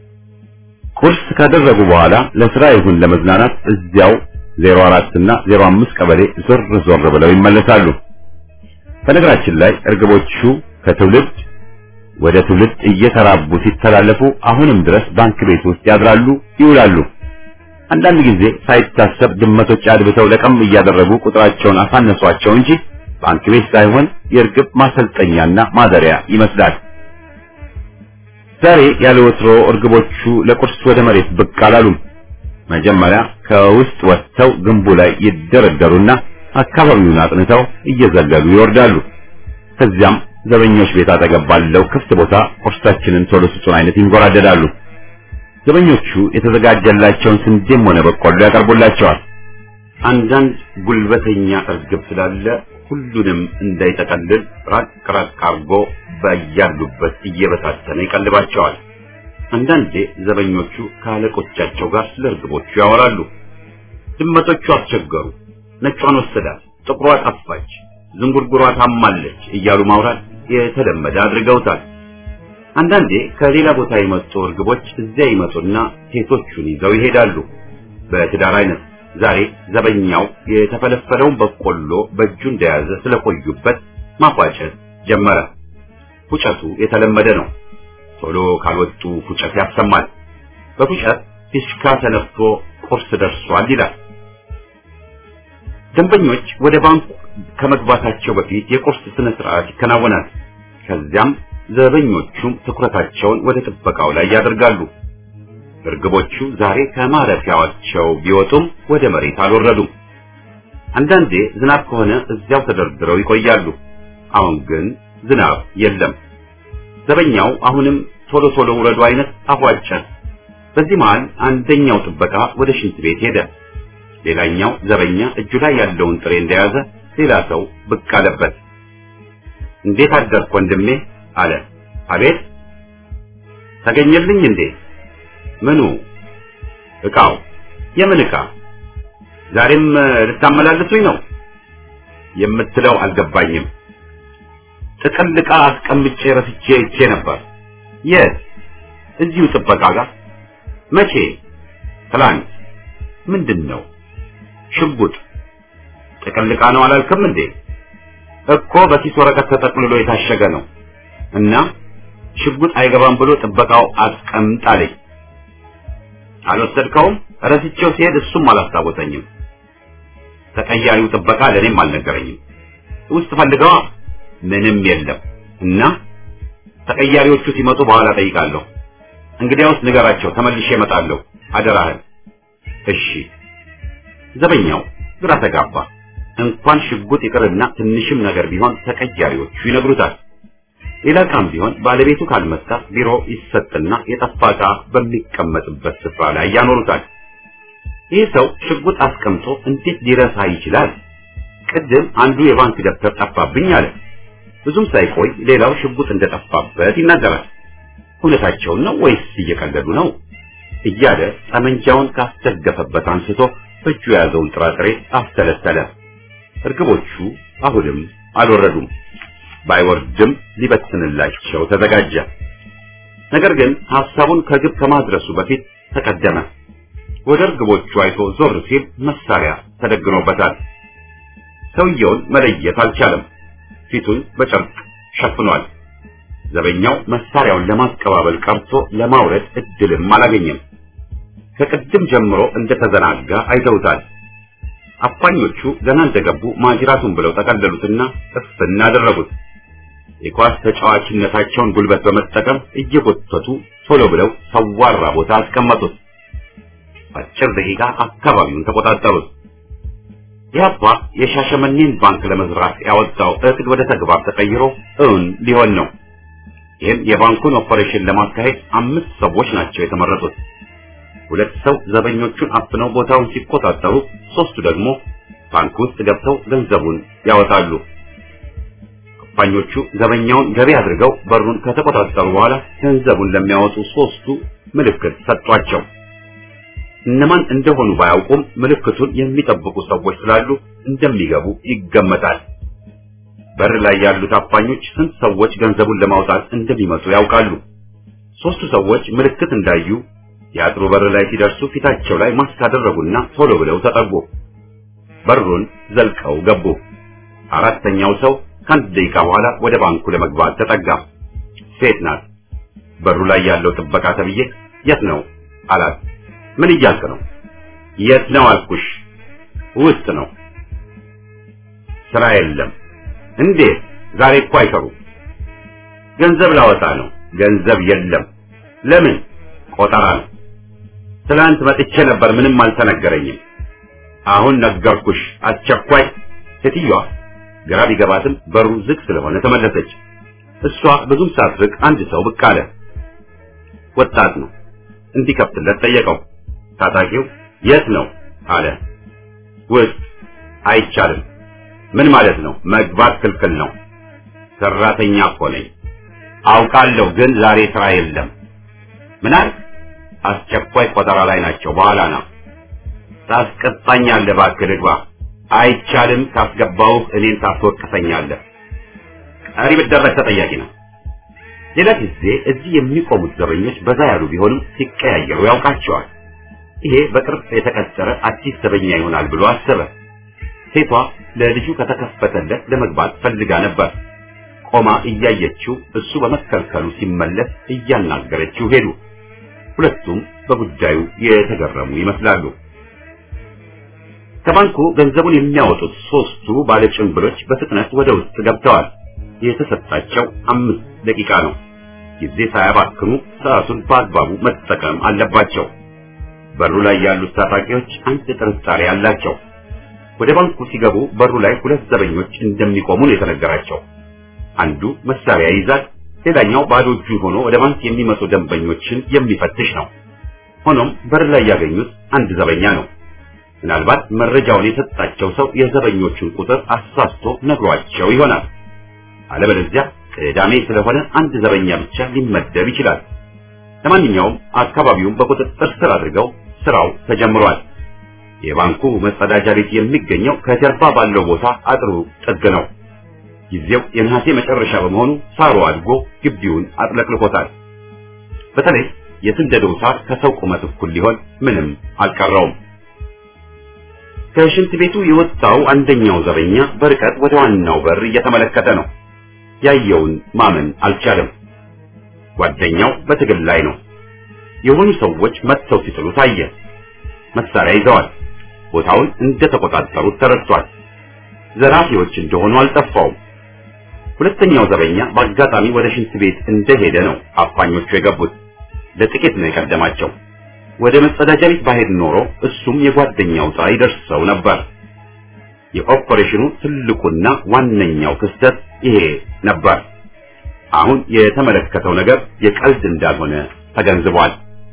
ቁርስ ካደረጉ በኋላ ለስራ ይሁን ለመዝናናት እዚያው ዜሮ አራት እና ዜሮ አምስት ቀበሌ ዞር ዞር ብለው ይመለሳሉ። በነገራችን ላይ እርግቦቹ ከትውልድ ወደ ትውልድ እየተራቡ ሲተላለፉ አሁንም ድረስ ባንክ ቤት ውስጥ ያድራሉ፣ ይውላሉ። አንዳንድ ጊዜ ሳይታሰብ ድመቶች አድብተው ለቀም እያደረጉ ቁጥራቸውን አሳነሷቸው እንጂ ባንክ ቤት ሳይሆን የእርግብ ማሰልጠኛና ማደሪያ ይመስላል። ዛሬ ያለ ወትሮ እርግቦቹ ለቁርስ ወደ መሬት ብቅ አላሉም። መጀመሪያ ከውስጥ ወጥተው ግንቡ ላይ ይደረደሩና አካባቢውን አጥንተው እየዘለሉ ይወርዳሉ። ከዚያም ዘበኞች ቤት አጠገብ ባለው ክፍት ቦታ ቁርሳችንን ቶሎ ስጡን አይነት ይንጎራደዳሉ። ዘበኞቹ የተዘጋጀላቸውን ስንዴም ሆነ በቆሎ ያቀርቡላቸዋል። አንዳንድ ጉልበተኛ እርግብ ስላለ ሁሉንም እንዳይጠቀልል ራቅ ራቅ አርጎ በያሉበት እየበታተነ ይቀልባቸዋል። አንዳንዴ ዘበኞቹ ካለቆቻቸው ጋር ስለ እርግቦቹ ያወራሉ። ድመቶቹ አስቸገሩ፣ ነጯን ወሰዳት፣ ጥቁሯ ጠፋች፣ ዝንጉርጉሯ ታማለች እያሉ ማውራት የተለመደ አድርገውታል። አንዳንዴ ከሌላ ቦታ የመጡ እርግቦች እዚያ ይመጡና ሴቶቹን ይዘው ይሄዳሉ። በትዳር አይነት ዛሬ ዘበኛው የተፈለፈለውን በቆሎ በእጁ እንደያዘ ስለቆዩበት ማፏጨት ጀመረ። ፉጨቱ የተለመደ ነው። ቶሎ ካልወጡ ፉጨት ያሰማል። በፉጨት ፊሽካ ተነፍቶ ቁርስ ደርሷል ይላል። ደንበኞች ወደ ባንኩ ከመግባታቸው በፊት የቁርስ ስነ ስርዓት ይከናወናል። ከዚያም ዘበኞቹም ትኩረታቸውን ወደ ጥበቃው ላይ ያደርጋሉ። እርግቦቹ ዛሬ ከማረፊያቸው ቢወጡም ወደ መሬት አልወረዱም። አንዳንዴ ዝናብ ከሆነ እዚያው ተደርድረው ይቆያሉ። አሁን ግን ዝናብ የለም። ዘበኛው አሁንም ቶሎ ቶሎ ውረዱ አይነት አፏጨ። በዚህ መሃል አንደኛው ጥበቃ ወደ ሽንት ቤት ሄደ። ሌላኛው ዘበኛ እጁ ላይ ያለውን ጥሬ እንደያዘ ሌላ ሰው ብቅ አለበት። እንዴት አደርክ ወንድሜ አለ። አቤት። ተገኘልኝ እንዴ? ምኑ? እቃው። የምን እቃ? ዛሬም ልታመላልሱኝ ነው? የምትለው አልገባኝም። ጥቅል ዕቃ አስቀምጬ ረስቼ እቼ ነበር። የት? እዚሁ ጥበቃ ጋር። መቼ? ትላንት። ምንድን ነው? ሽጉጥ። ጥቅል ዕቃ ነው አላልክም እንዴ? እኮ በኪስ ወረቀት ተጠቅልሎ የታሸገ ነው እና ሽጉጥ አይገባም ብሎ ጥበቃው አስቀምጥ አለኝ። አልወሰድከውም? ረስቼው ሲሄድ እሱም አላስታወሰኝም። ተቀያሪው ጥበቃ ለኔም አልነገረኝም። ውስጥ ፈልገዋ ምንም የለም እና ተቀያሪዎቹ ሲመጡ በኋላ ጠይቃለሁ። እንግዲያውስ ንገራቸው ተመልሼ እመጣለሁ አደራህን። እሺ። ዘበኛው ግራ ተጋባ። እንኳን ሽጉጥ ይቅርና ትንሽም ነገር ቢሆን ተቀያሪዎቹ ይነግሩታል። ሌላ ቃም ቢሆን ባለቤቱ ካልመጣ ቢሮ ይሰጥና የጠፋ ዕቃ በሚቀመጥበት ስፍራ ላይ ያኖሩታል። ይህ ሰው ሽጉጥ አስቀምጦ እንዴት ሊረሳ ይችላል? ቅድም አንዱ የባንክ ደብተር ጠፋብኝ አለ። ብዙም ሳይቆይ ሌላው ሽጉጥ እንደጠፋበት ይናገራል። እውነታቸውን ነው ወይስ እየቀለዱ ነው እያለ ጠመንጃውን ካስተገፈበት አንስቶ በእጁ የያዘውን ጥራጥሬ አስተለተለ። እርግቦቹ አሁንም አልወረዱም። ባይወርድም ሊበትንላቸው ተዘጋጀ። ነገር ግን ሐሳቡን ከግብ ከማድረሱ በፊት ተቀደመ። ወደ እርግቦቹ አይቶ ዞር ሲል መሳሪያ ተደግኖበታል። ሰውየውን መለየት አልቻለም። ፊቱን በጨርቅ ሸፍኗል። ዘበኛው መሳሪያውን ለማስቀባበል ቀርቶ ለማውረድ እድልም አላገኘም። ከቅድም ጀምሮ እንደተዘናጋ አይተውታል። አፋኞቹ ገና እንደገቡ ማጅራቱን ብለው ተቀለሉትና እፍና አደረጉት። የኳስ ተጫዋችነታቸውን ጉልበት በመጠቀም እየጎተቱ ቶሎ ብለው ሰዋራ ቦታ አስቀመጡት። በአጭር ደቂቃ አካባቢውን ተቆጣጠሩት። ያባ የሻሸመኔን ባንክ ለመዝራት ያወጣው እቅድ ወደ ተግባር ተቀይሮ እውን ሊሆን ነው። ይህም የባንኩን ኦፐሬሽን ለማካሄድ አምስት ሰዎች ናቸው የተመረጡት። ሁለት ሰው ዘበኞቹን አፍነው ቦታውን ሲቆጣጠሩ፣ ሶስቱ ደግሞ ባንክ ውስጥ ገብተው ገንዘቡን ያወጣሉ። አፋኞቹ ዘበኛውን ገቢ አድርገው በሩን ከተቆጣጠሩ በኋላ ገንዘቡን ለሚያወጡ ሶስቱ ምልክት ሰጧቸው። እነማን እንደሆኑ ባያውቁም ምልክቱን የሚጠብቁ ሰዎች ስላሉ እንደሚገቡ ይገመታል። በር ላይ ያሉት አፋኞች ስንት ሰዎች ገንዘቡን ለማውጣት እንደሚመጡ ያውቃሉ። ሶስቱ ሰዎች ምልክት እንዳዩ የአጥሩ በር ላይ ሲደርሱ ፊታቸው ላይ ማስክ አደረጉና ቶሎ ብለው ተጠጉ። በሩን ዘልቀው ገቡ። አራተኛው ሰው ከአንድ ደቂቃ በኋላ ወደ ባንኩ ለመግባት ተጠጋ። ሴት ናት። በሩ ላይ ያለው ጥበቃ ተብዬ የት ነው አላት። ምን እያልክ ነው? የት ነው አልኩሽ። ውስጥ ነው። ስራ የለም። እንዴት? ዛሬ እኮ አይሰሩም። ገንዘብ ላወጣ ነው። ገንዘብ የለም። ለምን? ቆጠራ ነው። ትላንት መጥቼ ነበር፣ ምንም አልተነገረኝም። አሁን ነገርኩሽ። አስቸኳይ። ሴትዮዋ ግራ ቢገባትም በሩ ዝግ ስለሆነ ተመለሰች። እሷ ብዙም ሳትርቅ አንድ ሰው ብቅ አለ። ወጣት ነው። እንዲከፍትለት ጠየቀው። ታጣቂው የት ነው አለ። ውስጥ። አይቻልም። ምን ማለት ነው? መግባት ክልክል ነው። ሰራተኛ እኮ ነኝ። አውቃለሁ፣ ግን ዛሬ ስራ የለም። ምን አልክ? አስቸኳይ ቆጠራ ላይ ናቸው። በኋላ ነው። ታስቀጣኛለህ። እባክህ ልግባ። አይቻልም። ካስገባሁህ እኔን ታስወቅሰኛለህ። ቀሪ ብትደረግ ተጠያቂ ነው። ሌላ ጊዜ እዚህ የሚቆሙት ዘበኞች በዛ ያሉ ቢሆንም ሲቀያየሩ ያውቃቸዋል። ይሄ በቅርብ የተቀጠረ አዲስ ዘበኛ ይሆናል ብሎ አሰበ። ሴቷ ለልጁ ከተከፈተለት ለመግባት ፈልጋ ነበር። ቆማ እያየችው እሱ በመከልከሉ ሲመለስ እያናገረችው ሄዱ። ሁለቱም በጉዳዩ የተገረሙ ይመስላሉ። ከባንኩ ገንዘቡን የሚያወጡት ሶስቱ ባለጭንብሎች በፍጥነት ወደ ውስጥ ገብተዋል። የተሰጣቸው አምስት ደቂቃ ነው። ጊዜ ሳያባክኑ ሰዓቱን በአግባቡ መጠቀም አለባቸው። በሩ ላይ ያሉት ታጣቂዎች አንድ ጥርጣሬ አላቸው። ወደ ባንኩ ሲገቡ በሩ ላይ ሁለት ዘበኞች እንደሚቆሙ ነው የተነገራቸው። አንዱ መሳሪያ ይዛል፣ ሌላኛው ባዶ እጁን ሆኖ ወደ ባንክ የሚመጡ ደንበኞችን የሚፈትሽ ነው። ሆኖም በር ላይ ያገኙት አንድ ዘበኛ ነው። ምናልባት መረጃውን የሰጣቸው ሰው የዘበኞቹን ቁጥር አሳስቶ ነግሯቸው ይሆናል። አለበለዚያ ቅዳሜ ስለሆነ አንድ ዘበኛ ብቻ ሊመደብ ይችላል። ለማንኛውም አካባቢውን በቁጥጥር ስር አድርገው ስራው ተጀምሯል። የባንኩ መጸዳጃ ቤት የሚገኘው ከጀርባ ባለው ቦታ አጥሩ ጥግ ነው። ጊዜው የነሐሴ መጨረሻ በመሆኑ ሳሩ አድጎ ግቢውን አጥለቅልቆታል። በተለይ የስንደዶው ሳር ከሰው ቁመት እኩል ሊሆን ምንም አልቀረውም። ከሽንት ቤቱ የወጣው አንደኛው ዘበኛ በርቀት ወደ ዋናው በር እየተመለከተ ነው። ያየውን ማመን አልቻለም። ጓደኛው በትግል ላይ ነው። የሆኑ ሰዎች መጥተው ሲጥሉ ታየ። መሳሪያ ይዘዋል። ቦታውን እንደተቆጣጠሩት ተረድቷል። ዘራፊዎች እንደሆኑ አልጠፋውም። ሁለተኛው ዘበኛ በአጋጣሚ ወደ ሽንት ቤት እንደሄደ ነው አፋኞቹ የገቡት። ለጥቂት ነው የቀደማቸው። ወደ መጸዳጃ ቤት ባሄድ ኖሮ እሱም የጓደኛው ዕጣ ይደርሰው ነበር። የኦፐሬሽኑ ትልቁና ዋነኛው ክስተት ይሄ ነበር። አሁን የተመለከተው ነገር የቀልድ እንዳልሆነ ተገንዝቧል።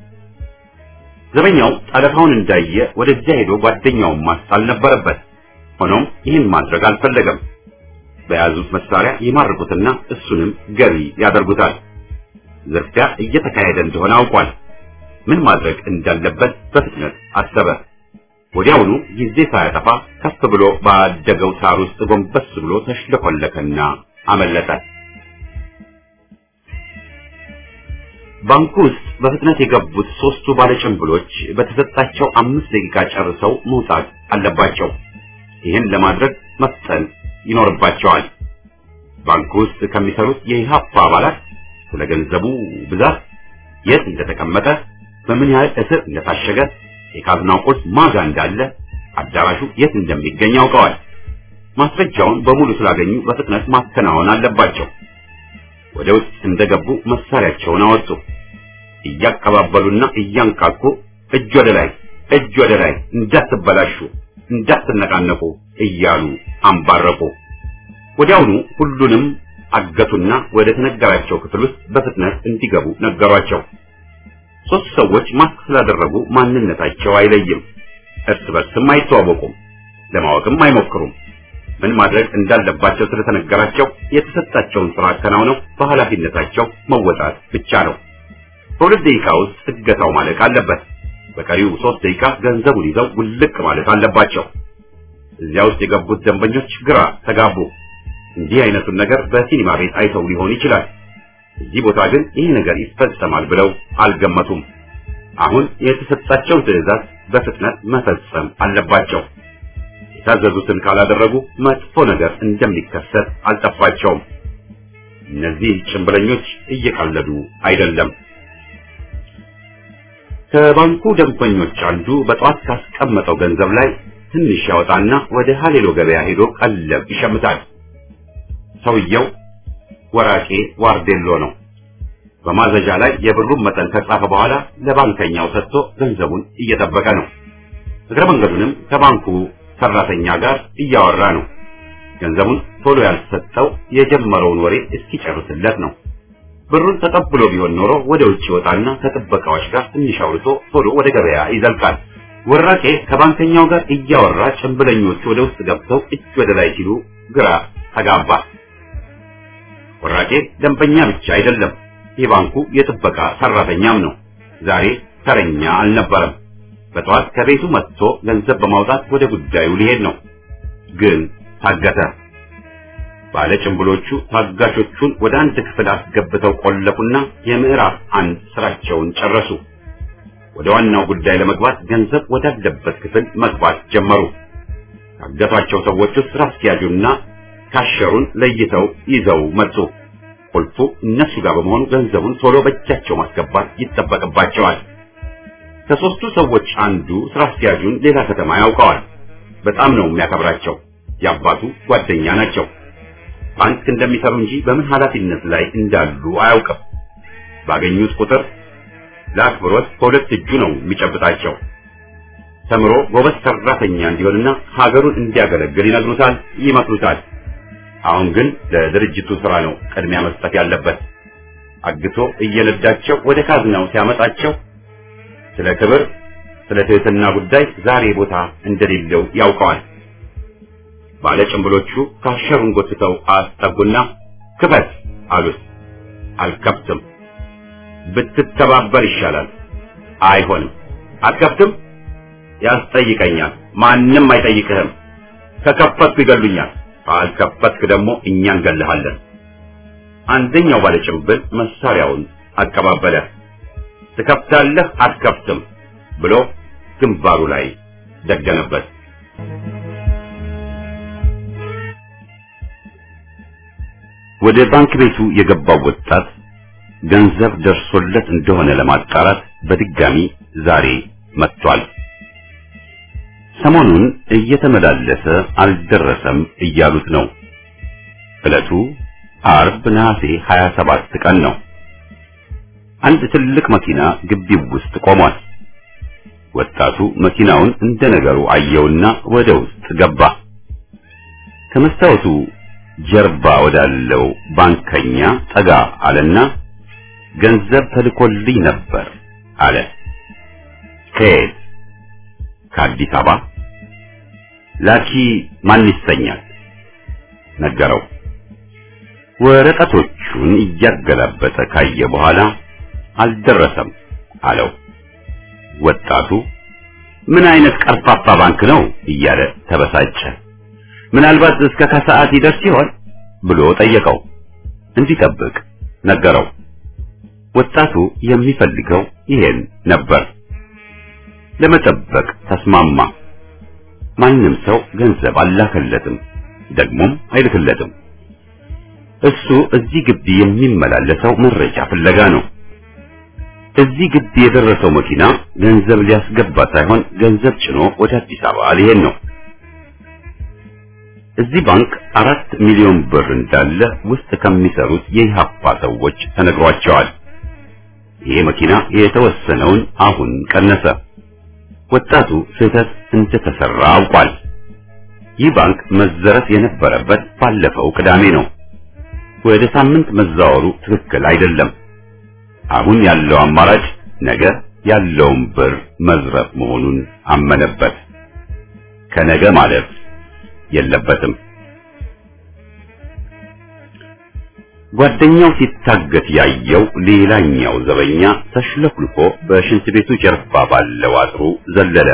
ዘበኛው ጠለፋውን እንዳየ ወደዚያ ሄዶ ጓደኛውን ማስጣል ነበረበት። ሆኖም ይህን ማድረግ አልፈለገም። በያዙት መሳሪያ ይማርኩትና እሱንም ገቢ ያደርጉታል። ዝርፊያ እየተካሄደ እንደሆነ አውቋል። ምን ማድረግ እንዳለበት በፍጥነት አሰበ። ወዲያውኑ ጊዜ ሳያጠፋ ከፍ ብሎ ባደገው ሳር ውስጥ ጎንበስ ብሎ ተሽለኮለከና አመለጠ። ባንኩ ውስጥ በፍጥነት የገቡት ሶስቱ ባለጭንብሎች በተሰጣቸው አምስት ደቂቃ ጨርሰው መውጣት አለባቸው። ይህን ለማድረግ መፍጠን ይኖርባቸዋል። ባንኩ ውስጥ ከሚሰሩት የኢሃፓ አባላት ስለ ገንዘቡ ብዛት፣ የት እንደተቀመጠ፣ በምን ያህል እስር እንደታሸገ፣ የካዝናው ቁልፍ ማጋ እንዳለ፣ አዳራሹ የት እንደሚገኝ ያውቀዋል። ማስረጃውን በሙሉ ስላገኙ በፍጥነት ማከናወን አለባቸው። ወደ ውስጥ እንደገቡ መሳሪያቸውን አወጡ። እያቀባበሉና እያንቃቁ እጅ ወደ ላይ እጅ ወደ ላይ እንዳትበላሹ እንዳትነቃነቁ እያሉ አንባረቁ። ወዲያውኑ ሁሉንም አገቱና ወደ ተነገራቸው ክፍል ውስጥ በፍጥነት እንዲገቡ ነገሯቸው። ሶስት ሰዎች ማስክ ስላደረጉ ማንነታቸው አይለይም። እርስ በርስም አይተዋወቁም፣ ለማወቅም አይሞክሩም። ምን ማድረግ እንዳለባቸው ስለተነገራቸው የተሰጣቸውን ስራ አከናውነው በኃላፊነታቸው መወጣት ብቻ ነው። በሁለት ደቂቃ ውስጥ እገታው ማለቅ አለበት። በቀሪው ሶስት ደቂቃ ገንዘቡን ይዘው ውልቅ ማለት አለባቸው። እዚያ ውስጥ የገቡት ደንበኞች ግራ ተጋቡ። እንዲህ አይነቱን ነገር በሲኒማ ቤት አይተው ሊሆን ይችላል። እዚህ ቦታ ግን ይህ ነገር ይፈጸማል ብለው አልገመቱም። አሁን የተሰጣቸው ትዕዛዝ በፍጥነት መፈጸም አለባቸው። የታዘዙትን ካላደረጉ መጥፎ ነገር እንደሚከሰት አልጠፋቸውም። እነዚህ ጭንብለኞች እየቀለዱ አይደለም። ከባንኩ ደንበኞች አንዱ በጧት ካስቀመጠው ገንዘብ ላይ ትንሽ ያወጣና ወደ ሀሌሎ ገበያ ሄዶ ቀለብ ይሸምታል። ሰውየው ወራቄ ዋርዴሎ ነው። በማዘዣ ላይ የብሩን መጠን ከጻፈ በኋላ ለባንከኛው ሰጥቶ ገንዘቡን እየጠበቀ ነው። እግረ መንገዱንም ከባንኩ ሰራተኛ ጋር እያወራ ነው። ገንዘቡን ቶሎ ያልሰጠው የጀመረውን ወሬ እስኪጨርስለት ነው። ብሩን ተቀብሎ ቢሆን ኖሮ ወደ ውጭ ይወጣና ከጥበቃዎች ጋር ትንሽ አውርቶ ቶሎ ወደ ገበያ ይዘልቃል። ወራቄ ከባንከኛው ጋር እያወራ ጭንብለኞቹ ወደ ውስጥ ገብተው እጅ ወደ ላይ ሲሉ ግራ ተጋባ። ወራቄ ደንበኛ ብቻ አይደለም፣ የባንኩ የጥበቃ ሰራተኛም ነው። ዛሬ ተረኛ አልነበረም። በጠዋት ከቤቱ መጥቶ ገንዘብ በማውጣት ወደ ጉዳዩ ሊሄድ ነው። ግን ታገተ። ባለ ጭንብሎቹ ታጋሾቹን ወደ አንድ ክፍል አስገብተው ቆለፉና የምዕራፍ አንድ ስራቸውን ጨረሱ። ወደ ዋናው ጉዳይ ለመግባት ገንዘብ ወዳለበት ክፍል መግባት ጀመሩ። ታገቷቸው ሰዎች ውስጥ ስራ አስኪያጁና ካሸሩን ለይተው ይዘው መጡ። ቁልፉ እነሱ ጋር በመሆኑ ገንዘቡን ቶሎ በእጃቸው ማስገባት ይጠበቅባቸዋል። ከሶስቱ ሰዎች አንዱ ስራ አስኪያጁን ሌላ ከተማ ያውቀዋል። በጣም ነው የሚያከብራቸው። የአባቱ ጓደኛ ናቸው። ባንክ እንደሚሰሩ እንጂ በምን ኃላፊነት ላይ እንዳሉ አያውቅም። ባገኙት ቁጥር ለአክብሮት በሁለት እጁ ነው የሚጨብጣቸው። ተምሮ ጎበዝ ሰራተኛ እንዲሆንና ሀገሩን እንዲያገለግል ይነግሩታል፣ ይመክሩታል። አሁን ግን ለድርጅቱ ስራ ነው ቅድሚያ መስጠት ያለበት። አግቶ እየነዳቸው ወደ ካዝናው ሲያመጣቸው ስለ ክብር፣ ስለ ትህትና ጉዳይ ዛሬ ቦታ እንደሌለው ያውቀዋል። ባለ ጭንብሎቹ ካሸሩን ጎትተው አስጠጉና ክፈት አሉት። አልከፍትም። ብትተባበር ይሻላል። አይሆንም። አትከፍትም? ያስጠይቀኛል። ማንም አይጠይቅህም። ከከፈትኩ ይገሉኛል። ካልከፈትክ ደግሞ እኛ እንገልሃለን። አንደኛው ባለ ጭንብል መሳሪያውን አቀባበለ። ትከፍታለህ አትከፍትም ብሎ ግንባሩ ላይ ደገነበት። ወደ ባንክ ቤቱ የገባው ወጣት ገንዘብ ደርሶለት እንደሆነ ለማጣራት በድጋሚ ዛሬ መጥቷል። ሰሞኑን እየተመላለሰ አልደረሰም እያሉት ነው። ዕለቱ ዓርብ ነሐሴ ሀያ ሰባት ቀን ነው። አንድ ትልቅ መኪና ግቢው ውስጥ ቆሟል። ወጣቱ መኪናውን እንደነገሩ አየውና ወደ ውስጥ ገባ። ከመስታወቱ ጀርባ ወዳለው ባንከኛ ጠጋ አለና ገንዘብ ተልኮልኝ ነበር አለ። ከየት? ከአዲስ አበባ። ላኪ ማን ይሰኛል? ነገረው። ወረቀቶቹን እያገላበጠ ካየ በኋላ አልደረሰም አለው። ወጣቱ ምን አይነት ቀርፋፋ ባንክ ነው እያለ ተበሳጨ። ምናልባት እስከ ከሰዓት ይደርስ ይሆን ብሎ ጠየቀው። እንዲጠብቅ ነገረው። ወጣቱ የሚፈልገው ይሄን ነበር። ለመጠበቅ ተስማማ። ማንም ሰው ገንዘብ አላከለትም፣ ደግሞም አይልክለትም። እሱ እዚህ ግቢ የሚመላለሰው መረጃ ፍለጋ ነው። እዚህ ግቢ የደረሰው መኪና ገንዘብ ሊያስገባ ሳይሆን ገንዘብ ጭኖ ወደ አዲስ አበባ ሊሄድ ነው። እዚህ ባንክ አራት ሚሊዮን ብር እንዳለ ውስጥ ከሚሰሩት የኢሃፓ ሰዎች ተነግሯቸዋል። ይሄ መኪና የተወሰነውን አሁን ቀነሰ። ወጣቱ ስህተት እንደተሰራ አውቋል። ይህ ባንክ መዘረፍ የነበረበት ባለፈው ቅዳሜ ነው። ወደ ሳምንት መዛወሩ ትክክል አይደለም። አሁን ያለው አማራጭ ነገ ያለውን ብር መዝረፍ መሆኑን አመነበት። ከነገ ማለፍ የለበትም። ጓደኛው ሲታገት ያየው ሌላኛው ዘበኛ ተሽለፍልፎ በሽንት ቤቱ ጀርባ ባለው አጥሩ ዘለለ።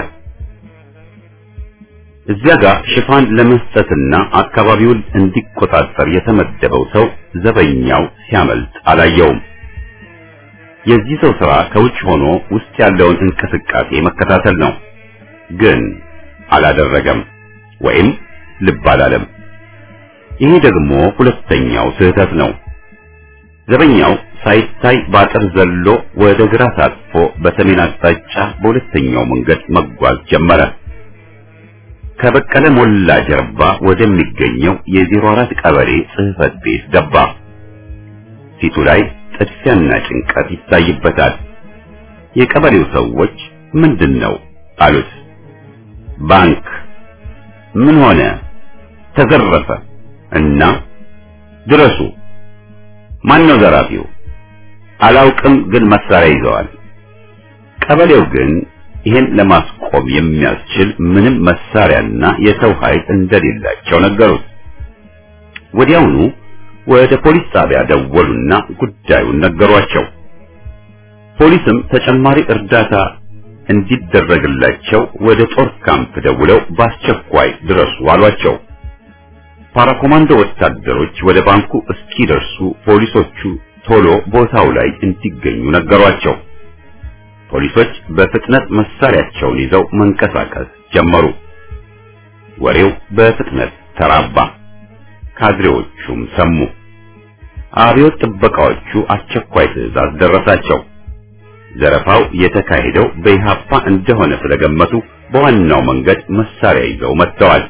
እዚያ ጋር ሽፋን ለመስጠትና አካባቢውን እንዲቆጣጠር የተመደበው ሰው ዘበኛው ሲያመልጥ አላየውም። የዚህ ሰው ስራ ከውጭ ሆኖ ውስጥ ያለውን እንቅስቃሴ መከታተል ነው። ግን አላደረገም ወይም ልብ አላለም። ይህ ደግሞ ሁለተኛው ስህተት ነው። ዘበኛው ሳይታይ ባጥር ዘሎ ወደ ግራ ታጥፎ በሰሜን አቅጣጫ በሁለተኛው መንገድ መጓዝ ጀመረ። ከበቀለ ሞላ ጀርባ ወደሚገኘው የዜሮ አራት ቀበሌ ጽሕፈት ቤት ገባ። ፊቱ ላይ ጥድፊያና ጭንቀት ይታይበታል። የቀበሌው ሰዎች ምንድነው አሉት። ባንክ ምን ሆነ? ተዘረፈ እና ድረሱ። ማን ነው ዘራፊው? አላውቅም፣ ግን መሳሪያ ይዘዋል። ቀበሌው ግን ይሄን ለማስቆም የሚያስችል ምንም መሳሪያና የሰው ኃይል እንደሌላቸው ነገሩት። ወዲያውኑ ወደ ፖሊስ ጣቢያ ደወሉና ጉዳዩን ነገሯቸው። ፖሊስም ተጨማሪ እርዳታ እንዲደረግላቸው ወደ ጦር ካምፕ ደውለው በአስቸኳይ ድረሱ አሏቸው። ፓራኮማንዶ ወታደሮች ወደ ባንኩ እስኪደርሱ ፖሊሶቹ ቶሎ ቦታው ላይ እንዲገኙ ነገሯቸው። ፖሊሶች በፍጥነት መሳሪያቸውን ይዘው መንቀሳቀስ ጀመሩ። ወሬው በፍጥነት ተራባ። ካድሬዎቹም ሰሙ። አብዮት ጥበቃዎቹ አስቸኳይ ትዕዛዝ ደረሳቸው። ዘረፋው የተካሄደው በኢሃፓ እንደሆነ ስለገመቱ በዋናው መንገድ መሳሪያ ይዘው መጥተዋል።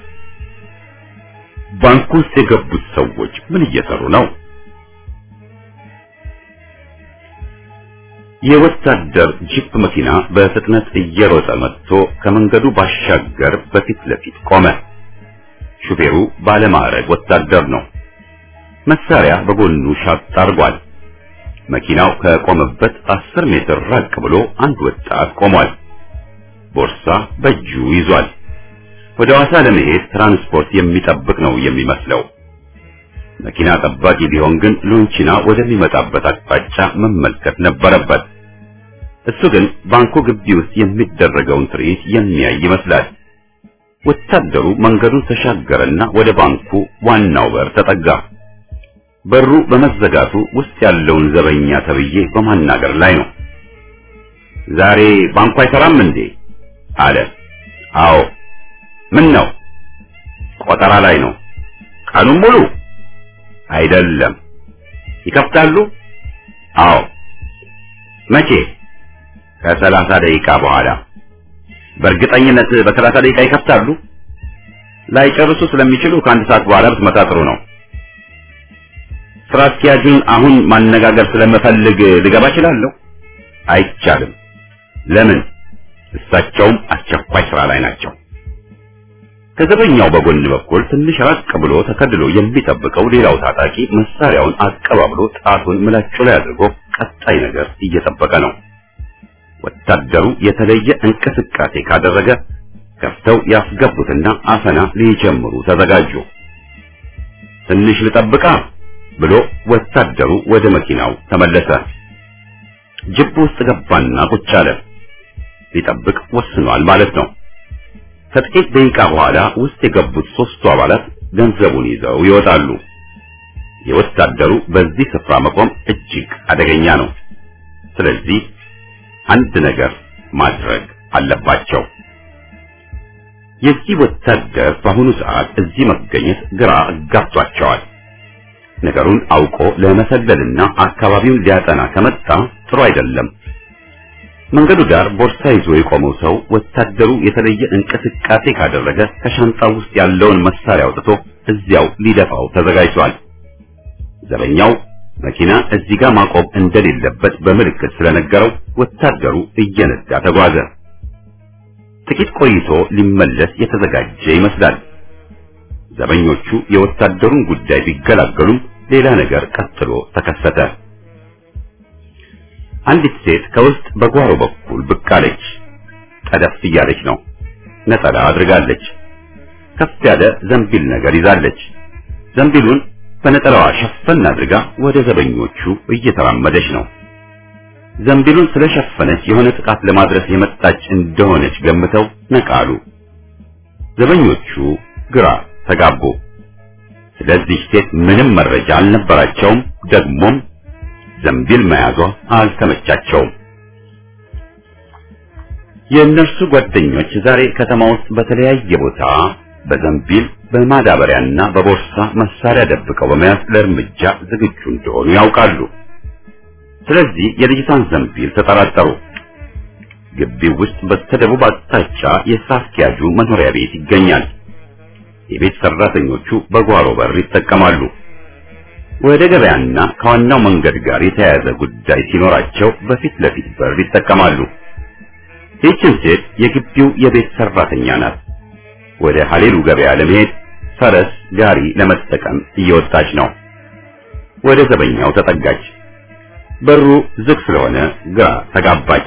ባንኩ ውስጥ የገቡት ሰዎች ምን እየሰሩ ነው? የወታደር ጂፕ መኪና በፍጥነት እየሮጠ መጥቶ ከመንገዱ ባሻገር በፊት ለፊት ቆመ። ሹፌሩ ባለማዕረግ ወታደር ነው። መሳሪያ በጎኑ ሻጥ አድርጓል። መኪናው ከቆመበት አስር ሜትር ራቅ ብሎ አንድ ወጣት ቆሟል። ቦርሳ በእጁ ይዟል። ወደ ሐዋሳ ለመሄድ ትራንስፖርት የሚጠብቅ ነው የሚመስለው። መኪና ጠባቂ ቢሆን ግን ሉንቺና ወደሚመጣበት አቅጣጫ መመልከት ነበረበት። እሱ ግን ባንኩ ግቢ ውስጥ የሚደረገውን ትርኢት የሚያይ ይመስላል። ወታደሩ መንገዱን ተሻገረና ወደ ባንኩ ዋናው በር ተጠጋ። በሩ በመዘጋቱ ውስጥ ያለውን ዘበኛ ተብዬ በማናገር ላይ ነው። ዛሬ ባንኩ አይሰራም እንዴ አለ። አዎ። ምን ነው? ቆጠራ ላይ ነው። ቀኑን ሙሉ? አይደለም። ይከፍታሉ? አዎ። መቼ? ከሰላሳ ደቂቃ በኋላ። በእርግጠኝነት በሰላሳ ደቂቃ ይከፍታሉ? ላይጨርሱ ስለሚችሉ ከአንድ ሰዓት በኋላ ብትመጣ ጥሩ ነው። ስራ አስኪያጁን አሁን ማነጋገር ስለምፈልግ ልገባ እችላለሁ? አይቻልም። ለምን? እሳቸውም አስቸኳይ ስራ ላይ ናቸው። ከዘበኛው በጎን በኩል ትንሽ ራቅ ብሎ ተከልሎ የሚጠብቀው ሌላው ታጣቂ መሳሪያውን አቀባብሎ ጣቱን ምላጩ ላይ አድርጎ ቀጣይ ነገር እየጠበቀ ነው። ወታደሩ የተለየ እንቅስቃሴ ካደረገ ከፍተው ያስገቡትና አፈና ሊጀምሩ ተዘጋጁ። ትንሽ ልጠብቃ ብሎ ወታደሩ ወደ መኪናው ተመለሰ። ጅብ ውስጥ ገባና ቁጭ አለ። ሊጠብቅ ወስኗል ማለት ነው። ከጥቂት ደቂቃ በኋላ ውስጥ የገቡት ሶስቱ አባላት ገንዘቡን ይዘው ይወጣሉ። የወታደሩ በዚህ ስፍራ መቆም እጅግ አደገኛ ነው። ስለዚህ አንድ ነገር ማድረግ አለባቸው። የዚህ ወታደር በአሁኑ ሰዓት እዚህ መገኘት ግራ አጋብቷቸዋል። ነገሩን አውቆ ለመሰለልና አካባቢውን ሊያጠና ከመጣ ጥሩ አይደለም። መንገዱ ዳር ቦርሳ ይዞ የቆመው ሰው ወታደሩ የተለየ እንቅስቃሴ ካደረገ ከሻንጣው ውስጥ ያለውን መሳሪያ አውጥቶ እዚያው ሊደፋው ተዘጋጅቷል። ዘበኛው መኪና እዚህ ጋር ማቆም እንደሌለበት በምልክት ስለነገረው ወታደሩ እየነዳ ተጓዘ። ጥቂት ቆይቶ ሊመለስ የተዘጋጀ ይመስላል። ዘበኞቹ የወታደሩን ጉዳይ ቢገላገሉም ሌላ ነገር ቀጥሎ ተከሰተ። አንዲት ሴት ከውስጥ በጓሮ በኩል ብቅ አለች። ጠደፍ እያለች ነው። ነጠላ አድርጋለች። ከፍ ያለ ዘንቢል ነገር ይዛለች። ዘንቢሉን በነጠላዋ ሸፈን አድርጋ ወደ ዘበኞቹ እየተራመደች ነው። ዘንቢሉን ስለሸፈነች የሆነ ጥቃት ለማድረስ የመጣች እንደሆነች ገምተው ነቃሉ። ዘበኞቹ ግራ ተጋቡ። ስለዚህ ሴት ምንም መረጃ አልነበራቸውም። ደግሞም ዘንቢል መያዟ አልተመቻቸውም። የእነርሱ ጓደኞች ዛሬ ከተማ ውስጥ በተለያየ ቦታ በዘንቢል በማዳበሪያና በቦርሳ መሳሪያ ደብቀው በመያዝ ለእርምጃ ዝግጁ እንደሆኑ ያውቃሉ። ስለዚህ የልጅቷን ዘንቢል ተጠራጠሩ። ግቢው ውስጥ በስተደቡብ አቅጣጫ የስራ አስኪያጁ መኖሪያ ቤት ይገኛል። የቤት ሰራተኞቹ በጓሮ በር ይጠቀማሉ። ወደ ገበያና ከዋናው መንገድ ጋር የተያያዘ ጉዳይ ሲኖራቸው በፊት ለፊት በር ይጠቀማሉ። ይህችን ሴት የግቢው የቤት ሰራተኛ ናት። ወደ ሀሌሉ ገበያ ለመሄድ ፈረስ ጋሪ ለመጠቀም እየወጣች ነው። ወደ ዘበኛው ተጠጋች። በሩ ዝግ ስለሆነ ግራ ተጋባች።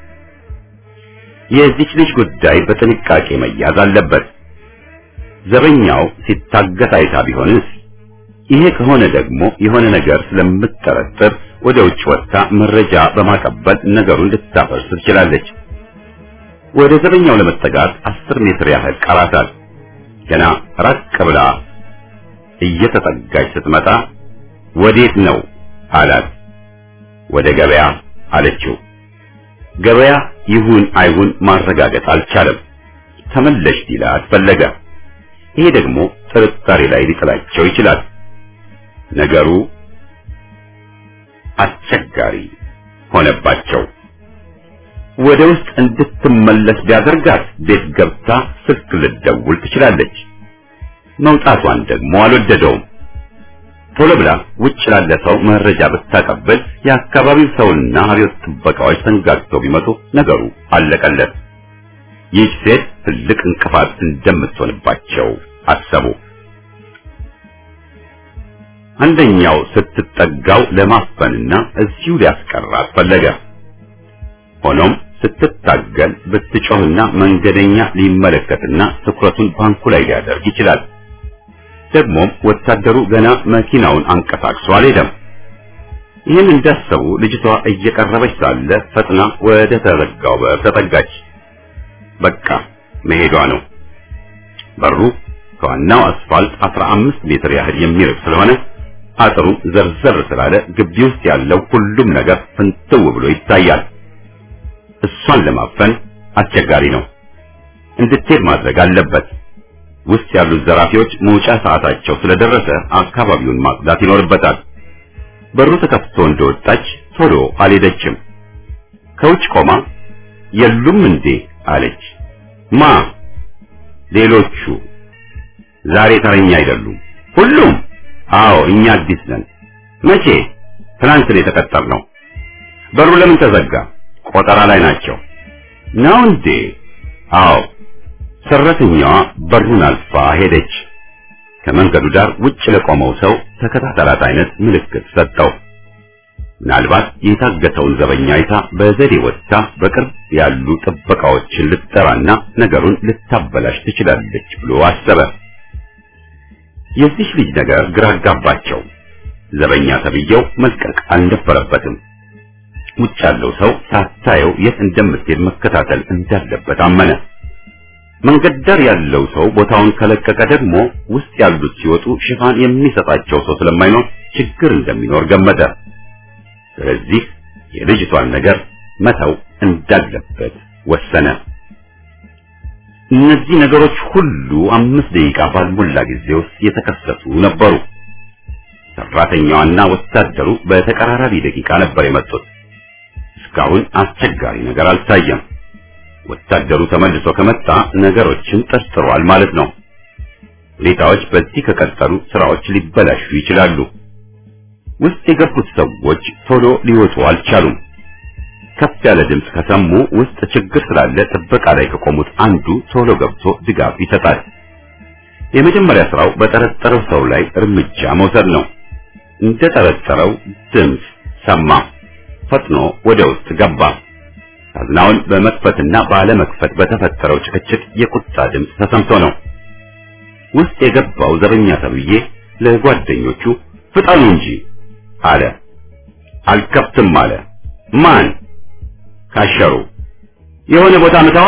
የዚች ልጅ ጉዳይ በጥንቃቄ መያዝ አለበት። ዘበኛው ሲታገት አይታ ቢሆንስ? ይሄ ከሆነ ደግሞ የሆነ ነገር ስለምትጠረጥር ወደ ውጭ ወጥታ መረጃ በማቀበል ነገሩን ልታፈርስ ትችላለች። ወደ ዘበኛው ለመጠጋት አስር ሜትር ያህል ቀራታል። ገና ራቅ ብላ እየተጠጋች ስትመጣ ወዴት ነው አላት። ወደ ገበያ አለችው። ገበያ ይሁን አይሁን ማረጋገጥ አልቻለም። ተመለሽ ሊላት ፈለገ። ይሄ ደግሞ ጥርጣሬ ላይ ሊጥላቸው ይችላል። ነገሩ አስቸጋሪ ሆነባቸው። ወደ ውስጥ እንድትመለስ ቢያደርጋት ቤት ገብታ ስልክ ልትደውል ትችላለች። መውጣቷን ደግሞ አልወደደውም። ቶሎ ብላ ውጭ ላለ ሰው መረጃ ብታቀበል የአካባቢው ሰውና አብዮት ጥበቃዎች ተንጋግተው ቢመጡ ነገሩ አለቀለት። ይህች ሴት ትልቅ እንቅፋት እንደምትሆንባቸው አሰቡ። አንደኛው ስትጠጋው ለማፈንና እዚሁ ሊያስቀራት ፈለገ። ሆኖም ስትታገል ብትጮህና መንገደኛ ሊመለከትና ትኩረቱን ባንኩ ላይ ሊያደርግ ይችላል። ደግሞም ወታደሩ ገና መኪናውን አንቀሳቅሶ አልሄደም። ይህን እንዳሰቡ ልጅቷ እየቀረበች ሳለ ፈጥና ወደ ተዘጋው በር ተጠጋች። በቃ መሄዷ ነው። በሩ ከዋናው አስፋልት አስራ አምስት ሜትር ያህል የሚርቅ ስለሆነ አጥሩ ዘርዘር ስላለ ግቢ ውስጥ ያለው ሁሉም ነገር ፍንትው ብሎ ይታያል። እሷን ለማፈን አስቸጋሪ ነው። እንድትሄድ ማድረግ አለበት። ውስጥ ያሉት ዘራፊዎች መውጫ ሰዓታቸው ስለደረሰ አካባቢውን ማጽዳት ይኖርበታል። በሩ ተከፍቶ እንደወጣች ቶሎ አልሄደችም። ከውጭ ቆማ የሉም እንዴ አለች። ማ? ሌሎቹ ዛሬ ተረኛ አይደሉም። ሁሉም? አዎ፣ እኛ አዲስ ነን። መቼ? ትናንት ነው የተቀጠርነው። በሩ ለምን ተዘጋ? ቆጠራ ላይ ናቸው። ነው እንዴ? አዎ። ሰራተኛዋ በሩን አልፋ ሄደች። ከመንገዱ ዳር ውጭ ለቆመው ሰው ተከታተላት አይነት ምልክት ሰጠው። ምናልባት የታገተውን ዘበኛ አይታ በዘዴ ወጥታ በቅርብ ያሉ ጥበቃዎችን ልትጠራና ነገሩን ልታበላሽ ትችላለች ብሎ አሰበ። የዚህ ልጅ ነገር ግራ አጋባቸው። ዘበኛ ተብዬው መልቀቅ አልነበረበትም። ውጭ ያለው ሰው ሳታየው የት እንደምትሄድ መከታተል እንዳለበት አመነ። መንገድ ዳር ያለው ሰው ቦታውን ከለቀቀ ደግሞ ውስጥ ያሉት ሲወጡ ሽፋን የሚሰጣቸው ሰው ስለማይኖር ችግር እንደሚኖር ገመተ። ስለዚህ የልጅቷን ነገር መተው እንዳለበት ወሰነ። እነዚህ ነገሮች ሁሉ አምስት ደቂቃ ባልሞላ ጊዜ ውስጥ የተከሰቱ ነበሩ። ሰራተኛዋና ወታደሩ በተቀራራቢ ደቂቃ ነበር የመጡት። እስካሁን አስቸጋሪ ነገር አልታየም። ወታደሩ ተመልሶ ከመጣ ነገሮችን ጠርጥሯል ማለት ነው። ሁኔታዎች በዚህ ከቀጠሉ ስራዎች ሊበላሹ ይችላሉ። ውስጥ የገቡት ሰዎች ቶሎ ሊወጡ አልቻሉም። ከፍ ያለ ድምፅ ከሰሙ ውስጥ ችግር ስላለ ጥበቃ ላይ ከቆሙት አንዱ ቶሎ ገብቶ ድጋፍ ይሰጣል። የመጀመሪያ ስራው በጠረጠረው ሰው ላይ እርምጃ መውሰድ ነው። እንደጠረጠረው ድምፅ ሰማ። ፈጥኖ ወደ ውስጥ ገባ። ካዝናውን በመክፈትና ባለመክፈት በተፈጠረው ጭቅጭቅ የቁጣ ድምፅ ተሰምቶ ነው። ውስጥ የገባው ዘበኛ ተብዬ ለጓደኞቹ ፍጠኑ እንጂ አለ። አልከፍትም አለ። ማን? ካሸሩ። የሆነ ቦታ ምታዋ።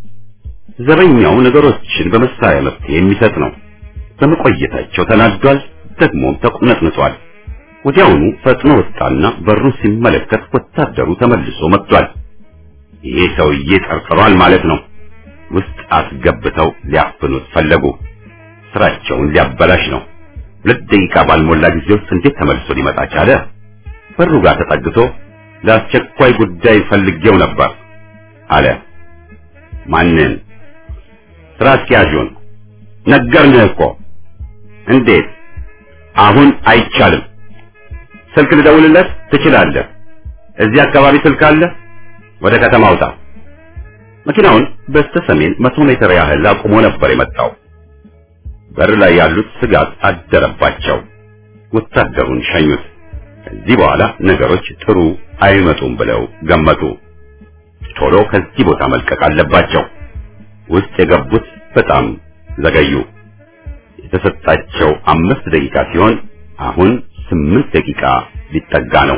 ዘበኛው ነገሮችን በመሳሪያ መፍትሄ የሚሰጥ ነው። በመቆየታቸው ተናዷል፣ ደግሞ ተቁነጥንቷል። ወዲያውኑ ፈጥኖ ወጣና በሩን ሲመለከት ወታደሩ ተመልሶ መጥቷል። ይሄ ሰውዬ ጠርጥሯል ማለት ነው። ውስጥ አስገብተው ሊያፍኑት ፈለጉ። ስራቸውን ሊያበላሽ ነው። ሁለት ደቂቃ ባልሞላ ጊዜ ውስጥ እንዴት ተመልሶ ሊመጣ ቻለ? በሩ ጋር ተጠግቶ ለአስቸኳይ ጉዳይ ፈልጌው ነበር አለ። ማንን? ስራ አስኪያጁን። ነገርንህ እኮ። እንዴት? አሁን አይቻልም። ስልክ ልደውልለት? ትችላለህ። እዚህ አካባቢ ስልክ አለ? ወደ ከተማ ውጣ። መኪናውን በስተሰሜን መቶ ሜትር ያህል አቁሞ ነበር የመጣው። በር ላይ ያሉት ስጋት አደረባቸው። ወታደሩን ሸኙት። ከዚህ በኋላ ነገሮች ጥሩ አይመጡም ብለው ገመቱ። ቶሎ ከዚህ ቦታ መልቀቅ አለባቸው። ውስጥ የገቡት በጣም ዘገዩ። የተሰጣቸው አምስት ደቂቃ ሲሆን አሁን ስምንት ደቂቃ ሊጠጋ ነው።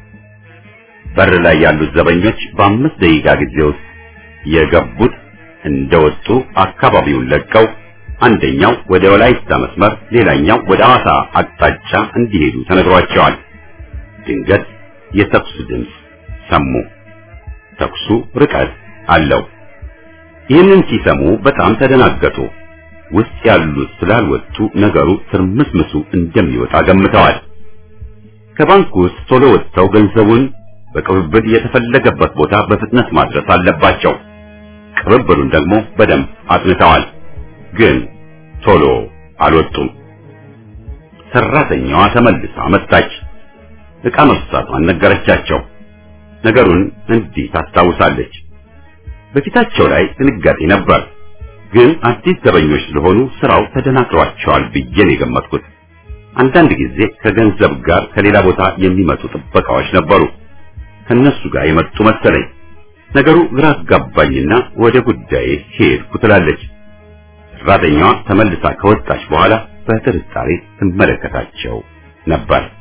በር ላይ ያሉት ዘበኞች በአምስት ደቂቃ ጊዜ ውስጥ የገቡት እንደወጡ አካባቢውን ለቀው አንደኛው ወደ ወላይታ መስመር፣ ሌላኛው ወደ ሐዋሳ አቅጣጫ እንዲሄዱ ተነግሯቸዋል። ድንገት የተኩስ ድምፅ ሰሙ። ተኩሱ ርቀት አለው። ይህንን ሲሰሙ በጣም ተደናገጡ። ውስጥ ያሉት ስላልወጡ ነገሩ ትርምስምሱ እንደሚወጣ ገምተዋል። ከባንኩ ውስጥ ቶሎ ወጥተው ገንዘቡን በቅብብል የተፈለገበት ቦታ በፍጥነት ማድረስ አለባቸው። ቅብብሉን ደግሞ በደንብ አጥንተዋል። ግን ቶሎ አልወጡም። ሰራተኛዋ ተመልሳ መጣች። ዕቃ መፍሳቷን ነገረቻቸው። ነገሩን እንዲህ ታስታውሳለች። በፊታቸው ላይ ድንጋጤ ነበር። ግን አዲስ ዘበኞች ስለሆኑ ስራው ተደናግሯቸዋል ብዬ ነው የገመትኩት። አንዳንድ ጊዜ ከገንዘብ ጋር ከሌላ ቦታ የሚመጡ ጥበቃዎች ነበሩ። ከነሱ ጋር የመጡ መሰለኝ። ነገሩ ግራ አጋባኝና ወደ ጉዳዬ ሄድኩ ትላለች። ሰራተኛዋ ተመልሳ ከወጣች በኋላ በጥርጣሬ ትመለከታቸው ነበር።